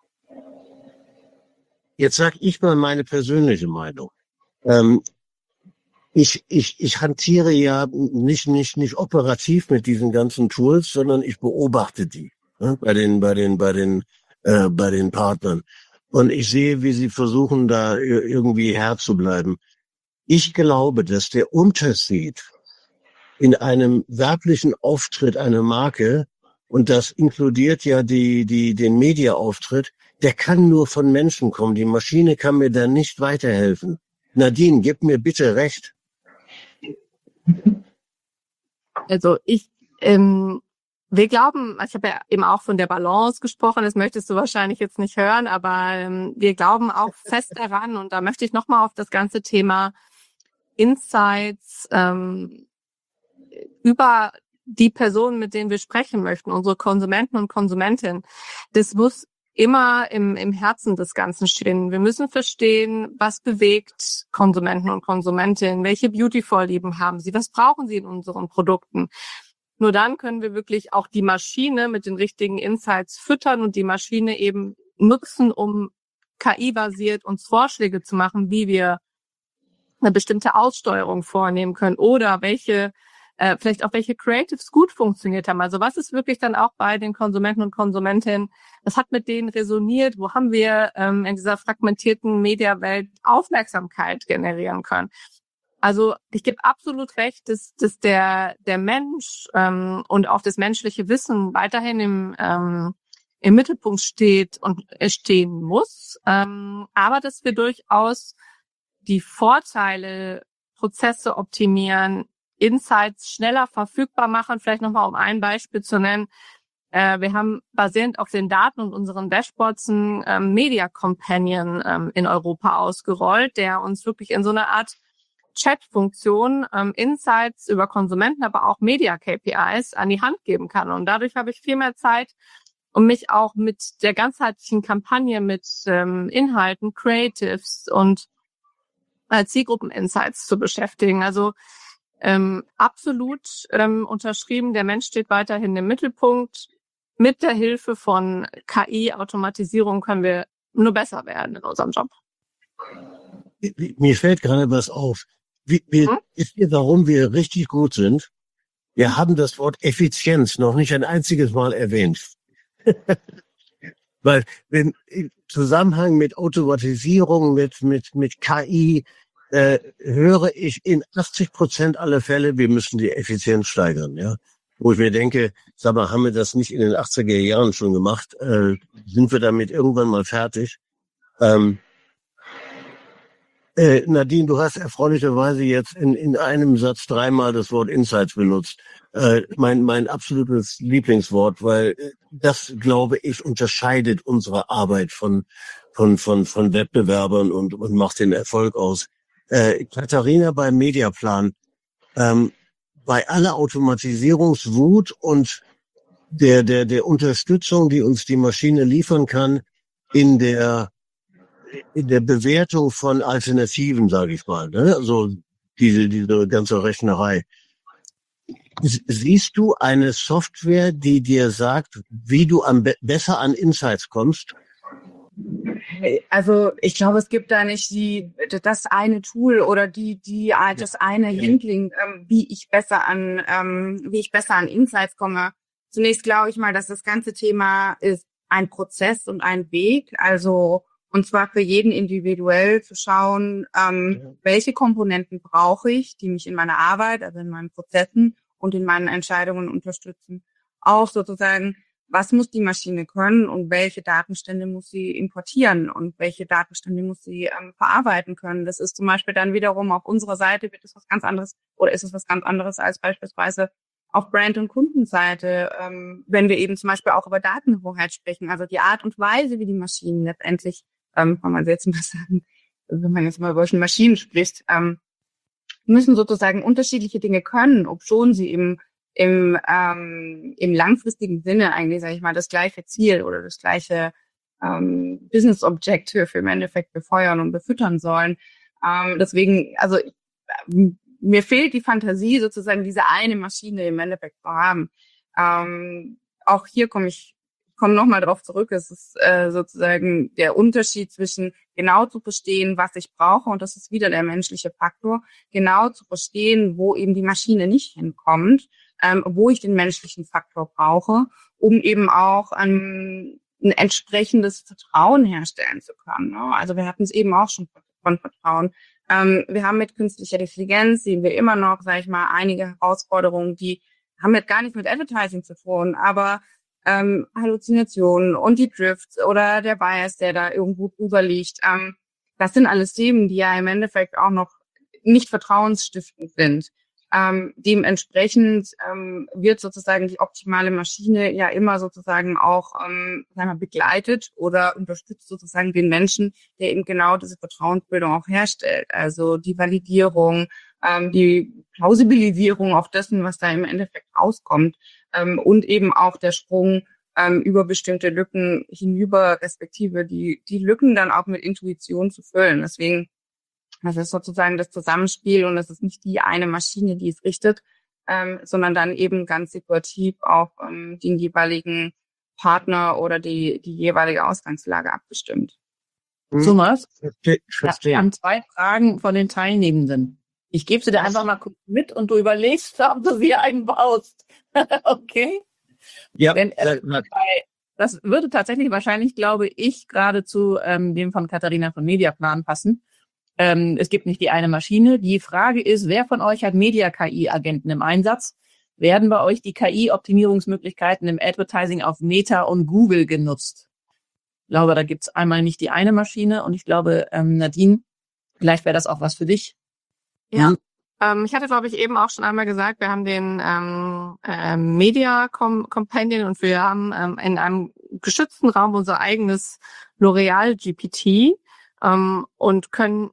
Jetzt sag ich mal meine persönliche Meinung. Ähm, ich, ich, ich hantiere ja nicht, nicht, nicht operativ mit diesen ganzen Tools, sondern ich beobachte die, ne, bei den, bei den, bei den, äh, bei den Partnern. Und ich sehe, wie sie versuchen, da irgendwie Herr zu bleiben. Ich glaube, dass der Unterschied in einem werblichen Auftritt einer Marke, und das inkludiert ja die, die, den Media-Auftritt, der kann nur von Menschen kommen. Die Maschine kann mir da nicht weiterhelfen. Nadine, gib mir bitte recht. Also ich, ähm, wir glauben, ich habe ja eben auch von der Balance gesprochen, das möchtest du wahrscheinlich jetzt nicht hören, aber ähm, wir glauben auch fest daran, und da möchte ich nochmal auf das ganze Thema Insights ähm, über die Personen, mit denen wir sprechen möchten, unsere Konsumenten und Konsumentinnen, das muss immer im, im Herzen des Ganzen stehen. Wir müssen verstehen, was bewegt Konsumenten und Konsumentinnen, welche Beauty-Vorlieben haben sie, was brauchen sie in unseren Produkten. Nur dann können wir wirklich auch die Maschine mit den richtigen Insights füttern und die Maschine eben nutzen, um K I-basiert uns Vorschläge zu machen, wie wir eine bestimmte Aussteuerung vornehmen können oder welche äh, vielleicht auch welche Creatives gut funktioniert haben. Also was ist wirklich dann auch bei den Konsumenten und Konsumentinnen, was hat mit denen resoniert, wo haben wir ähm, in dieser fragmentierten Mediawelt Aufmerksamkeit generieren können. Also ich gebe absolut recht, dass, dass der der Mensch ähm, und auch das menschliche Wissen weiterhin im ähm, im Mittelpunkt steht und stehen muss, ähm, aber dass wir durchaus die Vorteile, Prozesse optimieren, Insights schneller verfügbar machen. Vielleicht nochmal, um ein Beispiel zu nennen. Äh, wir haben basierend auf den Daten und unseren Dashboards einen ähm, Media Companion ähm, in Europa ausgerollt, der uns wirklich in so einer Art Chat-Funktion ähm, Insights über Konsumenten, aber auch Media-K P Is an die Hand geben kann. Und dadurch habe ich viel mehr Zeit, um mich auch mit der ganzheitlichen Kampagne, mit ähm, Inhalten, Creatives und äh, Zielgruppen-Insights zu beschäftigen. Also ähm, absolut ähm, unterschrieben, der Mensch steht weiterhin im Mittelpunkt. Mit der Hilfe von K I-Automatisierung können wir nur besser werden in unserem Job. Mir fällt gerade was auf. Wie, wir, hm? Wisst ihr, warum wir richtig gut sind? Wir haben das Wort Effizienz noch nicht ein einziges Mal erwähnt. Weil im Zusammenhang mit Automatisierung, mit, mit, mit K I, äh, höre ich in achtzig Prozent aller Fälle, wir müssen die Effizienz steigern, ja. Wo ich mir denke, sag mal, haben wir das nicht in den achtziger Jahren schon gemacht? Äh, sind wir damit irgendwann mal fertig? Ähm, äh, Nadine, du hast erfreulicherweise jetzt in, in einem Satz dreimal das Wort Insights benutzt. Äh, mein, mein absolutes Lieblingswort, weil das, glaube ich, unterscheidet unsere Arbeit von, von, von, von Wettbewerbern und, und macht den Erfolg aus. Äh, Katharina beim Mediaplan, ähm, bei aller Automatisierungswut und der, der, der Unterstützung, die uns die Maschine liefern kann, in der, in der Bewertung von Alternativen, sage ich mal, ne? Also diese, diese ganze Rechnerei. Siehst du eine Software, die dir sagt, wie du am be- besser an Insights kommst? Also ich glaube, es gibt da nicht die das eine Tool oder die die das eine Linkling, ähm, wie ich besser an ähm, wie ich besser an Insights komme. Zunächst glaube ich mal, dass das ganze Thema ist ein Prozess und ein Weg. Also und zwar für jeden individuell zu schauen, ähm, ja. welche Komponenten brauche ich, die mich in meiner Arbeit, also in meinen Prozessen und in meinen Entscheidungen unterstützen. Auch sozusagen, was muss die Maschine können und welche Datenstände muss sie importieren und welche Datenstände muss sie ähm, verarbeiten können. Das ist zum Beispiel dann wiederum auf unserer Seite wird es was ganz anderes oder ist es was ganz anderes als beispielsweise auf Brand- und Kundenseite, ähm, wenn wir eben zum Beispiel auch über Datenhoheit sprechen. Also die Art und Weise, wie die Maschinen letztendlich, ähm, kann man jetzt mal sagen, wenn man jetzt mal über solche Maschinen spricht, ähm, müssen sozusagen unterschiedliche Dinge können, obschon sie im im ähm, im langfristigen Sinne eigentlich, sage ich mal, das gleiche Ziel oder das gleiche ähm, Business Objective im Endeffekt befeuern und befüttern sollen. Ähm, deswegen, also ich, mir fehlt die Fantasie, sozusagen diese eine Maschine im Endeffekt zu haben. Ähm, auch hier komme ich komme nochmal drauf zurück. Es ist äh, sozusagen der Unterschied zwischen genau zu verstehen, was ich brauche, und das ist wieder der menschliche Faktor, genau zu verstehen, wo eben die Maschine nicht hinkommt, ähm, wo ich den menschlichen Faktor brauche, um eben auch ähm, ein entsprechendes Vertrauen herstellen zu können. Ne? Also wir hatten es eben auch schon von Vertrauen. Ähm, wir haben mit künstlicher Intelligenz, sehen wir immer noch, sage ich mal, einige Herausforderungen, die haben jetzt gar nicht mit Advertising zu tun, aber ähm, Halluzinationen und die Drifts oder der Bias, der da irgendwo drüber liegt, ähm, das sind alles Themen, die ja im Endeffekt auch noch nicht vertrauensstiftend sind. Ähm, dementsprechend ähm, wird sozusagen die optimale Maschine ja immer sozusagen auch ähm, sagen wir, begleitet oder unterstützt sozusagen den Menschen, der eben genau diese Vertrauensbildung auch herstellt. Also die Validierung, ähm, die Plausibilisierung auf dessen, was da im Endeffekt rauskommt, ähm, und eben auch der Sprung ähm, über bestimmte Lücken hinüber, respektive die die Lücken dann auch mit Intuition zu füllen. Deswegen, das ist sozusagen das Zusammenspiel, und das ist nicht die eine Maschine, die es richtet, ähm, sondern dann eben ganz situativ auf ähm, den jeweiligen Partner oder die die jeweilige Ausgangslage abgestimmt. Thomas, Verstehe. Verstehe. wir haben zwei Fragen von den Teilnehmenden. Ich gebe sie dir einfach mal kurz mit und du überlegst, ob du sie einbaust. Okay? Ja, Wenn, äh, äh, na, bei, das würde tatsächlich wahrscheinlich, glaube ich, gerade zu ähm, dem von Katharina von Mediaplan passen. Ähm, es gibt nicht die eine Maschine. Die Frage ist, wer von euch hat Media-K I-Agenten im Einsatz? Werden bei euch die K I-Optimierungsmöglichkeiten im Advertising auf Meta und Google genutzt? Ich glaube, da gibt's einmal nicht die eine Maschine, und ich glaube, ähm, Nadine, vielleicht wäre das auch was für dich. Ja. Hm? Ähm, ich hatte, glaube ich, eben auch schon einmal gesagt, wir haben den ähm, äh, Media Companion, und wir haben ähm, in einem geschützten Raum unser eigenes L'Oreal G P T ähm, und können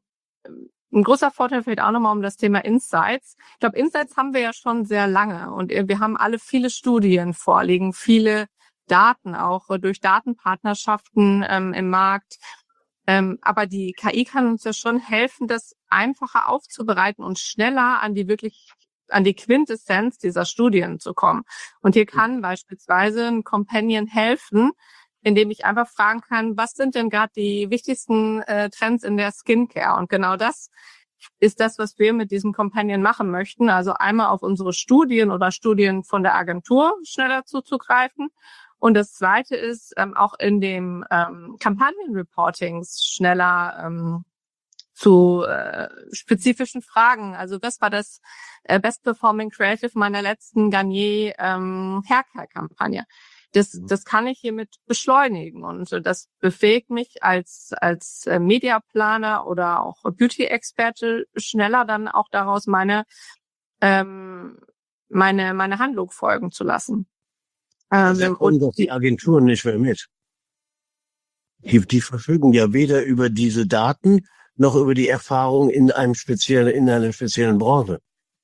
ein großer Vorteil vielleicht auch nochmal um das Thema Insights. Ich glaube, Insights haben wir ja schon sehr lange, und wir haben alle viele Studien vorliegen, viele Daten auch durch Datenpartnerschaften ähm, im Markt. Ähm, aber die K I kann uns ja schon helfen, das einfacher aufzubereiten und schneller an die wirklich, an die Quintessenz dieser Studien zu kommen. Und hier kann beispielsweise ein Companion helfen, indem ich einfach fragen kann, was sind denn gerade die wichtigsten äh, Trends in der Skincare? Und genau das ist das, was wir mit diesem Companion machen möchten. Also einmal auf unsere Studien oder Studien von der Agentur schneller zuzugreifen Und das Zweite ist, ähm, auch in dem ähm, Kampagnenreportings schneller ähm, zu äh, spezifischen Fragen. Also was war das äh, Best Performing Creative meiner letzten Garnier ähm, Haircare-Kampagne? Das, das kann ich hiermit beschleunigen und äh, das befähigt mich als als äh, Mediaplaner oder auch Beauty-Experte schneller dann auch daraus meine ähm, meine meine Handlung folgen zu lassen. Da Ähm, kommen und doch die Agenturen nicht mehr mit. Die, die verfügen ja weder über diese Daten noch über die Erfahrung in einem speziellen, in einer speziellen Branche.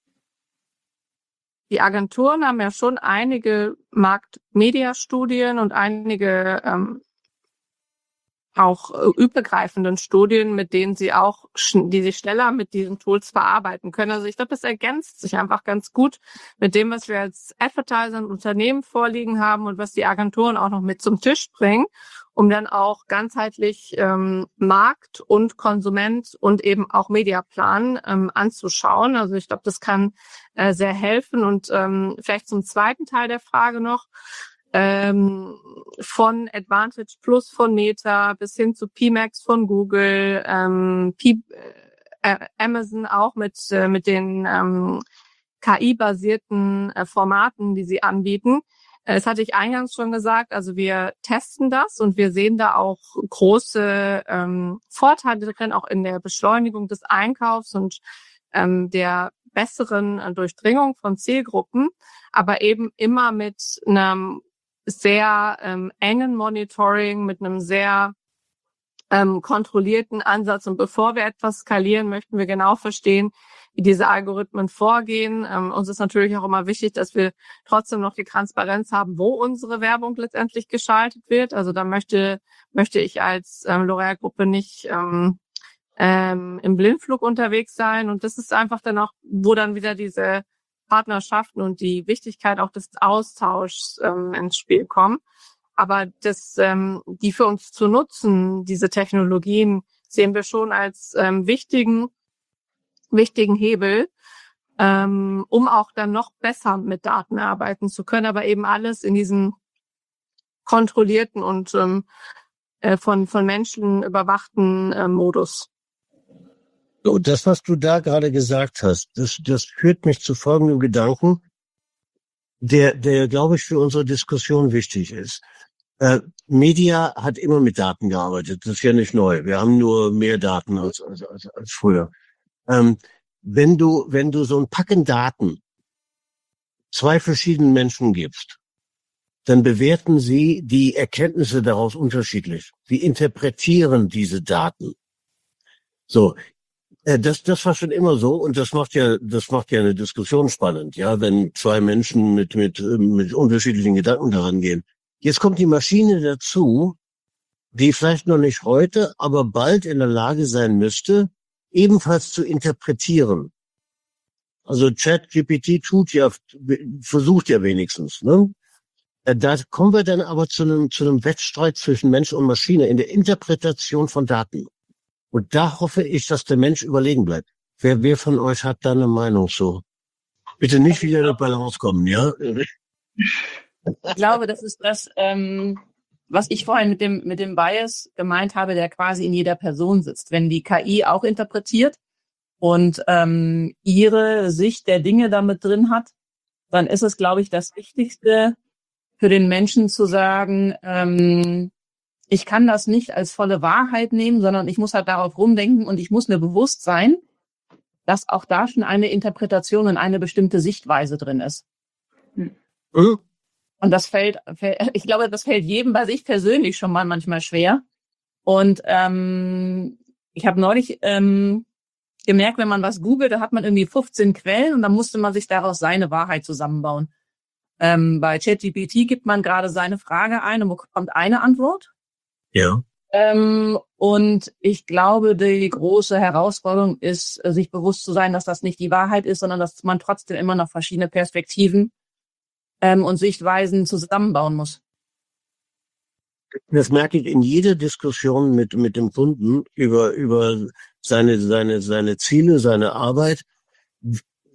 die Agenturen haben ja schon einige Marktmediastudien und einige ähm, auch äh, übergreifenden Studien, mit denen sie auch, schn- die sie schneller mit diesen Tools verarbeiten können. Also ich glaube, das ergänzt sich einfach ganz gut mit dem, was wir als Advertiser und Unternehmen vorliegen haben und was die Agenturen auch noch mit zum Tisch bringen, um dann auch ganzheitlich ähm, Markt und Konsument und eben auch Mediaplan ähm, anzuschauen. Also ich glaube, das kann äh, sehr helfen. Und ähm, vielleicht zum zweiten Teil der Frage noch, ähm, von Advantage Plus von Meta bis hin zu P MAX von Google, ähm, P, äh, Amazon auch mit äh, mit den ähm, K I-basierten äh, Formaten, die sie anbieten. Äh, Das hatte ich eingangs schon gesagt. Also wir testen das und wir sehen da auch große ähm, Vorteile drin, auch in der Beschleunigung des Einkaufs und ähm, der besseren äh, Durchdringung von Zielgruppen, aber eben immer mit einem sehr ähm, engen Monitoring, mit einem sehr ähm, kontrollierten Ansatz. Und bevor wir etwas skalieren, möchten wir genau verstehen, wie diese Algorithmen vorgehen. Ähm, uns ist natürlich auch immer wichtig, dass wir trotzdem noch die Transparenz haben, wo unsere Werbung letztendlich geschaltet wird. Also da möchte möchte ich als ähm, L'Oréal-Gruppe nicht ähm, ähm, im Blindflug unterwegs sein. Und das ist einfach dann auch, wo dann wieder diese Partnerschaften und die Wichtigkeit auch des Austauschs ähm, ins Spiel kommen. Aber das, ähm, die für uns zu nutzen, diese Technologien, sehen wir schon als ähm, wichtigen, wichtigen Hebel, ähm, um auch dann noch besser mit Daten arbeiten zu können, aber eben alles in diesem kontrollierten und ähm, äh, von von Menschen überwachten äh, Modus. So, das, was du da gerade gesagt hast, das, das führt mich zu folgendem Gedanken, der, der, glaube ich, für unsere Diskussion wichtig ist. Äh, Media hat immer mit Daten gearbeitet. Das ist ja nicht neu. Wir haben nur mehr Daten als, als, als, als früher. Ähm, wenn du, wenn du so ein Packen Daten zwei verschiedenen Menschen gibst, dann bewerten sie die Erkenntnisse daraus unterschiedlich. Sie interpretieren diese Daten. So. Das, das war schon immer so und das macht ja, das macht ja eine Diskussion spannend, ja, wenn zwei Menschen mit, mit, mit unterschiedlichen Gedanken daran gehen. Jetzt kommt die Maschine dazu, die vielleicht noch nicht heute, aber bald in der Lage sein müsste, ebenfalls zu interpretieren. Also ChatGPT tut ja, versucht ja wenigstens, ne? Da kommen wir dann aber zu einem, zu einem Wettstreit zwischen Mensch und Maschine in der Interpretation von Daten. Und da hoffe ich, dass der Mensch überlegen bleibt. Wer, wer von euch hat da eine Meinung so? Bitte nicht wieder in die Balance kommen, ja? Ich glaube, das ist das, ähm, was ich vorhin mit dem mit dem Bias gemeint habe, der quasi in jeder Person sitzt. Wenn die K I auch interpretiert und ähm, ihre Sicht der Dinge damit drin hat, dann ist es, glaube ich, das Wichtigste für den Menschen zu sagen, ähm, ich kann das nicht als volle Wahrheit nehmen, sondern ich muss halt darauf rumdenken und ich muss mir bewusst sein, dass auch da schon eine Interpretation und eine bestimmte Sichtweise drin ist. Mhm. Und das fällt, ich glaube, das fällt jedem bei sich persönlich schon mal manchmal schwer. Und ähm, ich habe neulich ähm, gemerkt, wenn man was googelt, da hat man irgendwie fünfzehn Quellen und dann musste man sich daraus seine Wahrheit zusammenbauen. Ähm, bei ChatGPT gibt man gerade seine Frage ein und bekommt eine Antwort. Ja. Ähm, und ich glaube, die große Herausforderung ist, sich bewusst zu sein, dass das nicht die Wahrheit ist, sondern dass man trotzdem immer noch verschiedene Perspektiven ähm, und Sichtweisen zusammenbauen muss. Das merke ich in jeder Diskussion mit mit dem Kunden über über seine seine seine Ziele, seine Arbeit.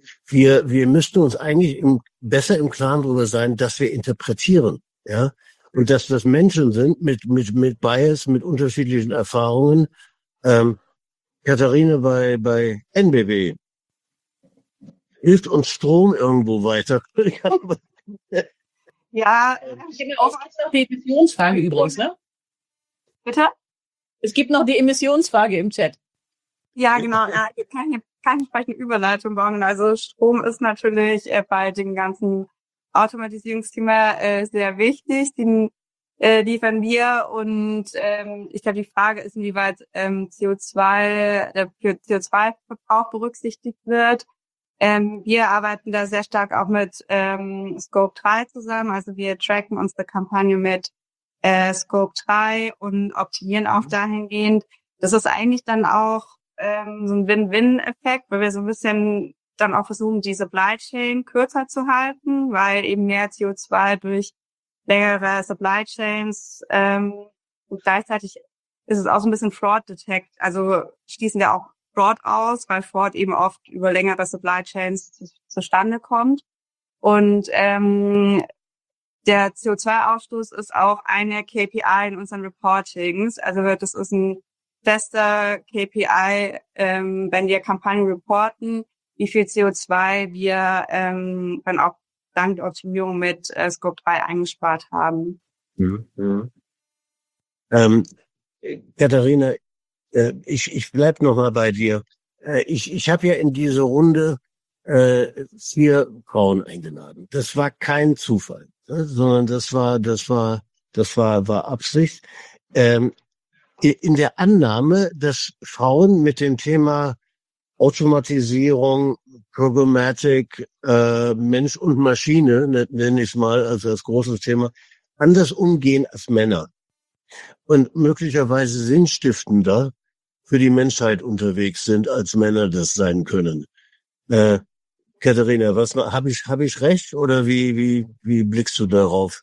Wir wir müssten uns eigentlich im, besser im Klaren darüber sein, dass wir interpretieren, ja. und dass das Menschen sind mit mit mit Bias, mit unterschiedlichen Erfahrungen. Ähm, Katharina bei bei N B W hilft uns Strom irgendwo weiter. Ja, Auch die Emissionsfrage übrigens, ne? bitte? Es gibt noch die Emissionsfrage im Chat. Ja, genau. Ja, hier kann ich kann ich vielleicht eine Überleitung bauen. Also Strom ist natürlich äh, bei dem ganzen Automatisierungsthema äh, sehr wichtig. Den äh, liefern wir und ähm, ich glaube, die Frage ist, inwieweit ähm, C O zwei, der C O zwei Verbrauch berücksichtigt wird. Ähm, wir arbeiten da sehr stark auch mit ähm, Scope drei zusammen. Also wir tracken unsere Kampagne mit äh, Scope drei und optimieren auch dahingehend. Das ist eigentlich dann auch ähm, so ein Win-Win-Effekt, weil wir so ein bisschen dann auch versuchen, die Supply Chain kürzer zu halten, weil eben mehr C O zwei durch längere Supply Chains ähm, und gleichzeitig ist es auch so ein bisschen Fraud Detect. Also schließen wir auch Fraud aus, weil Fraud eben oft über längere Supply Chains zu, zustande kommt. Und ähm, der C O zwei Ausstoß ist auch eine K P I in unseren Reportings. Also das ist ein fester K P I, ähm, wenn wir Kampagnen reporten, wie viel C O zwei wir ähm, dann auch dank der Optimierung mit äh, Scope drei eingespart haben. Mhm. Mhm. Ähm, Katharina, äh, ich, ich bleib noch mal bei dir. Äh, ich ich habe ja in diese Runde äh, vier Frauen eingeladen. Das war kein Zufall, ne? Sondern das war das war das war war Absicht. Ähm, in der Annahme, dass Frauen mit dem Thema Automatisierung, Programmatik, äh, Mensch und Maschine, nenne ich es mal, also das große Thema, anders umgehen als Männer und möglicherweise sinnstiftender für die Menschheit unterwegs sind, als Männer das sein können. Äh, Katharina, was habe ich habe ich recht oder wie wie wie blickst du darauf?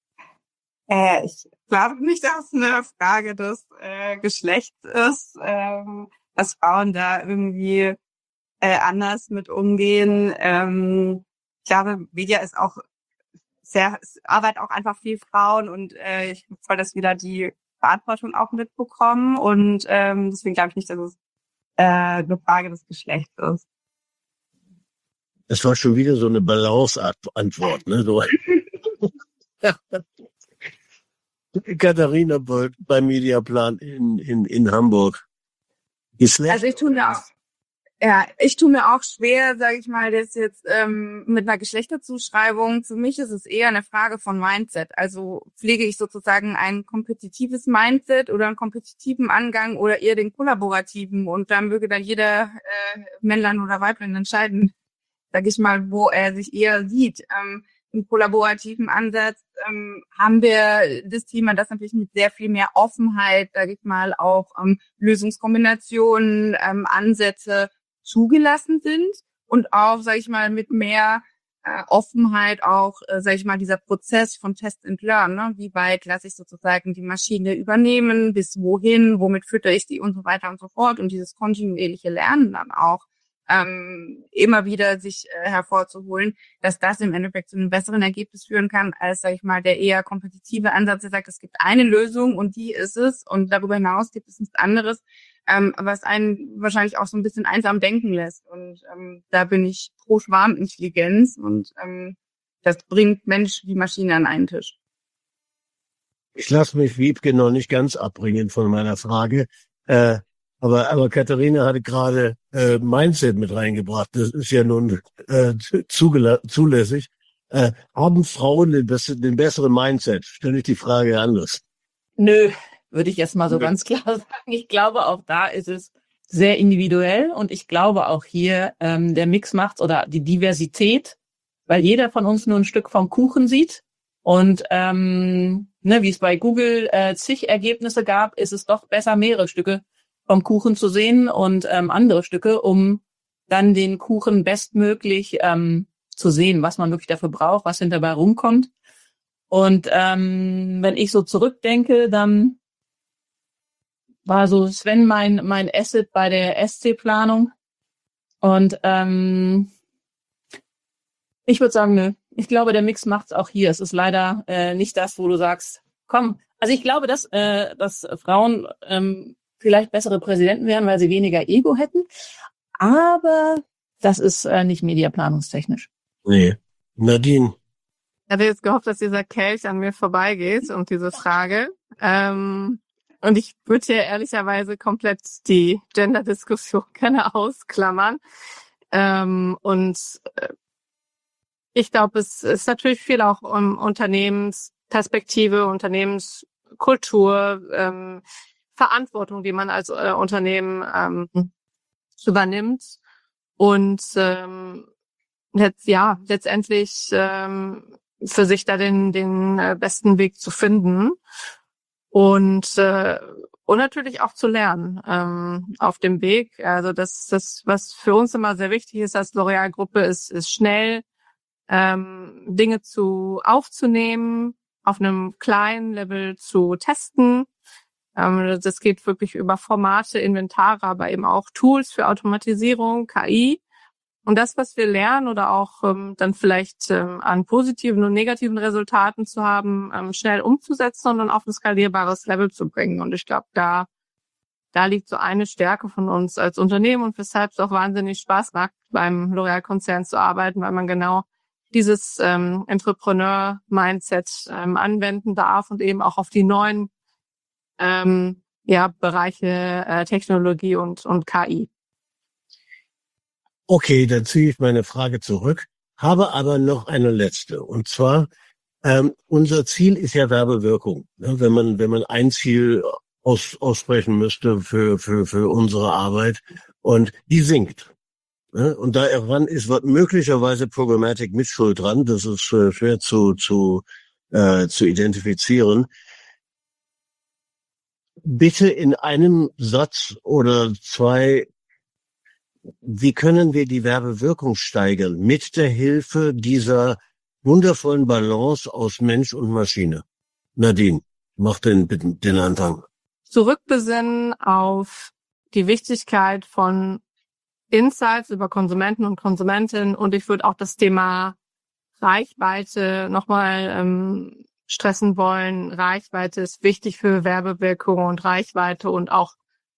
Äh, ich glaube nicht, dass es eine Frage des äh, Geschlechts ist, ähm, dass Frauen da irgendwie äh, anders mit umgehen. Ähm, ich glaube, Media ist auch sehr, es arbeitet auch einfach viel Frauen und äh, ich freue, dass wir da die Verantwortung auch mitbekommen und ähm, deswegen glaube ich nicht, dass es äh, eine Frage des Geschlechts ist. Das war schon wieder so eine Balance-Antwort, ne? So. Katharina Bolt bei Mediaplan in, in, in Hamburg. Geschlecht? Also ich tue mir auch, ja, ich tue mir auch schwer, sage ich mal, das jetzt ähm, mit einer Geschlechterzuschreibung. Für mich ist es eher eine Frage von Mindset. Also pflege ich sozusagen ein kompetitives Mindset oder einen kompetitiven Angang oder eher den kollaborativen und dann möge dann jeder äh, Männlein oder Weiblein entscheiden, sage ich mal, wo er sich eher sieht. Ähm, Im kollaborativen Ansatz ähm, haben wir das Thema, das natürlich mit sehr viel mehr Offenheit, sage ich mal, auch ähm, Lösungskombinationen, ähm, Ansätze zugelassen sind und auch, sage ich mal, mit mehr äh, Offenheit auch, äh, sage ich mal, dieser Prozess von Test and Learn, ne? Wie weit lasse ich sozusagen die Maschine übernehmen, bis wohin, womit fütter ich die und so weiter und so fort und dieses kontinuierliche Lernen dann auch ähm, immer wieder sich äh, hervorzuholen, dass das im Endeffekt zu einem besseren Ergebnis führen kann, als, sag ich mal, der eher kompetitive Ansatz, der sagt, es gibt eine Lösung und die ist es und darüber hinaus gibt es nichts anderes, ähm, was einen wahrscheinlich auch so ein bisschen einsam denken lässt. Und ähm, da bin ich pro Schwarmintelligenz und ähm, das bringt Mensch wie Maschine an einen Tisch. Ich lasse mich Wiebke noch nicht ganz abbringen von meiner Frage. Äh, Aber, aber Katharina hatte gerade äh, Mindset mit reingebracht. Das ist ja nun äh, zugela- zulässig. Äh, haben Frauen den, bess- den besseren Mindset? Stelle ich die Frage anders. Nö, würde ich jetzt mal so Nö. ganz klar sagen. Ich glaube, auch da ist es sehr individuell und ich glaube auch hier ähm, der Mix macht's oder die Diversität, weil jeder von uns nur ein Stück vom Kuchen sieht und ähm, ne, wie es bei Google äh, zig Ergebnisse gab, ist es doch besser, mehrere Stücke vom Kuchen zu sehen und ähm, andere Stücke, um dann den Kuchen bestmöglich ähm, zu sehen, was man wirklich dafür braucht, was hinterbei rumkommt. Und ähm, wenn ich so zurückdenke, dann war so Sven mein mein Asset bei der S C-Planung. Und ähm, ich würde sagen, nö. Ich glaube, der Mix macht's auch hier. Es ist leider äh, nicht das, wo du sagst, kommen. Also ich glaube, dass, äh, dass Frauen ähm, vielleicht bessere Präsidenten wären, weil sie weniger Ego hätten. Aber das ist äh, nicht mediaplanungstechnisch. Nee. Nadine. Ich hatte jetzt gehofft, dass dieser Kelch an mir vorbeigeht und diese Frage. Ähm, und ich würde hier ehrlicherweise komplett die Gender-Diskussion gerne ausklammern. Ähm, und äh, ich glaube, es ist natürlich viel auch um Unternehmensperspektive, Unternehmenskultur, ähm, Verantwortung, die man als äh, Unternehmen ähm, übernimmt. Und ähm, jetzt, ja, letztendlich ähm, für sich da den den äh, besten Weg zu finden und äh, und natürlich auch zu lernen ähm, auf dem Weg. Also das das was für uns immer sehr wichtig ist als L'Oréal-Gruppe ist ist schnell ähm, Dinge zu aufzunehmen, auf einem kleinen Level zu testen. Ähm, das geht wirklich über Formate, Inventare, aber eben auch Tools für Automatisierung, K I. Und das, was wir lernen oder auch ähm, dann vielleicht ähm, an positiven und negativen Resultaten zu haben, ähm, schnell umzusetzen und dann auf ein skalierbares Level zu bringen. Und ich glaube, da da liegt so eine Stärke von uns als Unternehmen und weshalb es auch wahnsinnig Spaß macht, beim L'Oréal-Konzern zu arbeiten, weil man genau dieses ähm, Entrepreneur-Mindset ähm, anwenden darf und eben auch auf die neuen ähm, ja, Bereiche äh, Technologie und und K I. Okay, dann ziehe ich meine Frage zurück, habe aber noch eine letzte. Und zwar, ähm, unser Ziel ist ja Werbewirkung. Ne? Wenn man, wenn man ein Ziel aus, aussprechen müsste für, für, für unsere Arbeit. Und die sinkt. Ne? Und daran ist was möglicherweise Programmatic mit Schuld dran. Das ist äh, schwer zu, zu, äh, zu identifizieren. Bitte in einem Satz oder zwei, wie können wir die Werbewirkung steigern mit der Hilfe dieser wundervollen Balance aus Mensch und Maschine? Nadine, mach den, den Anfang. Zurückbesinnen auf die Wichtigkeit von Insights über Konsumenten und Konsumentinnen und ich würde auch das Thema Reichweite nochmal ähm, stressen wollen. Reichweite ist wichtig für Werbewirkung und Reichweite und auch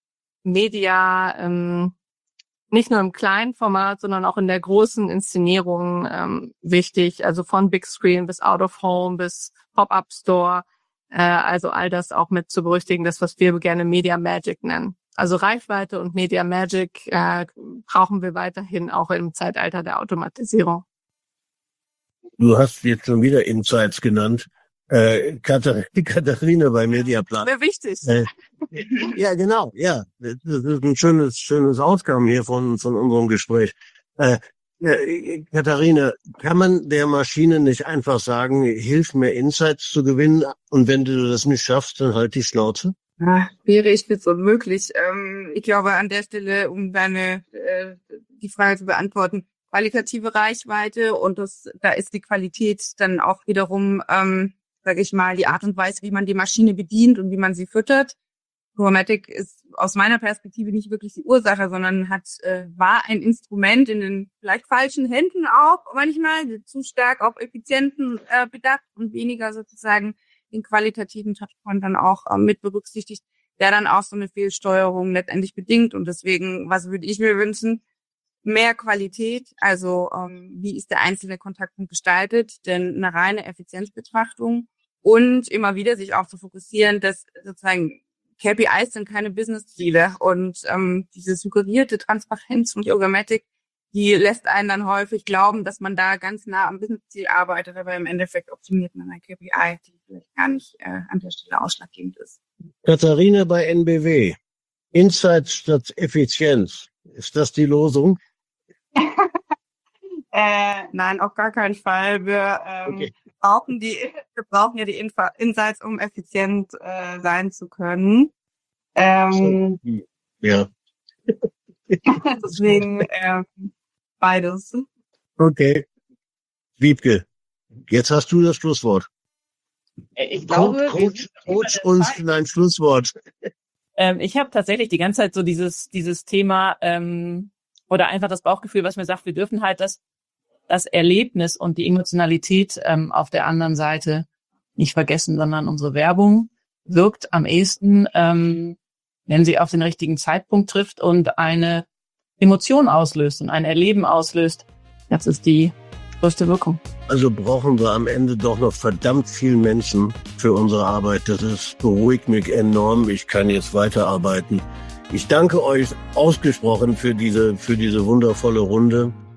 Media, ähm, nicht nur im kleinen Format, sondern auch in der großen Inszenierung ähm, wichtig. Also von Big Screen bis Out of Home bis Pop-up Store. Äh, also all das auch mit zu berücksichtigen, das, was wir gerne Media Magic nennen. Also Reichweite und Media Magic äh, brauchen wir weiterhin auch im Zeitalter der Automatisierung. Du hast jetzt schon wieder Insights genannt. Äh, Katharina bei Mediaplan. Wäre wichtig. Äh, ja, genau, ja. Das ist ein schönes, schönes Outcome hier von, von unserem Gespräch. Äh, äh, Katharina, kann man der Maschine nicht einfach sagen, hilf mir Insights zu gewinnen und wenn du das nicht schaffst, dann halt die Schnauze? Ja, wäre ich jetzt unmöglich. Ähm, ich glaube an der Stelle, um deine äh, die Frage zu beantworten, qualitative Reichweite und das da ist die Qualität dann auch wiederum, ähm, sage ich mal, die Art und Weise, wie man die Maschine bedient und wie man sie füttert. Programmatic ist aus meiner Perspektive nicht wirklich die Ursache, sondern hat äh, war ein Instrument in den vielleicht falschen Händen auch manchmal, zu stark auf Effizienten äh, bedacht und weniger sozusagen den qualitativen Touchpoint dann auch ähm, mit berücksichtigt, der dann auch so eine Fehlsteuerung letztendlich bedingt. Und deswegen, was würde ich mir wünschen? Mehr Qualität, also ähm, wie ist der einzelne Kontaktpunkt gestaltet, denn eine reine Effizienzbetrachtung und immer wieder sich auch zu fokussieren, dass sozusagen K P Is sind keine Business-Ziele und ähm, diese suggerierte Transparenz und Programmatic, die lässt einen dann häufig glauben, dass man da ganz nah am Business-Ziel arbeitet, aber im Endeffekt optimiert man eine K P I, die vielleicht gar nicht äh, an der Stelle ausschlaggebend ist. Katharina bei N B W. Insights statt Effizienz. Ist das die Losung? äh, nein, auf gar keinen Fall. Wir ähm, Okay. brauchen die, wir brauchen ja die Infa- Insights, um effizient äh, sein zu können. Ähm, Ja. deswegen ähm, beides. Okay. Wiebke, jetzt hast du das Schlusswort. Ich glaube, Coach, Coach uns dein Schlusswort. Ähm, ich habe tatsächlich die ganze Zeit so dieses dieses Thema ähm, oder einfach das Bauchgefühl, was mir sagt, wir dürfen halt das das Erlebnis und die Emotionalität ähm, auf der anderen Seite nicht vergessen, sondern unsere Werbung wirkt am ehesten, ähm, wenn sie auf den richtigen Zeitpunkt trifft und eine Emotion auslöst und ein Erleben auslöst. Das ist die größte Wirkung. Also brauchen wir am Ende doch noch verdammt viel Menschen für unsere Arbeit. Das ist, beruhigt mich enorm. Ich kann jetzt weiterarbeiten. Ich danke euch ausgesprochen für diese, für diese wundervolle Runde.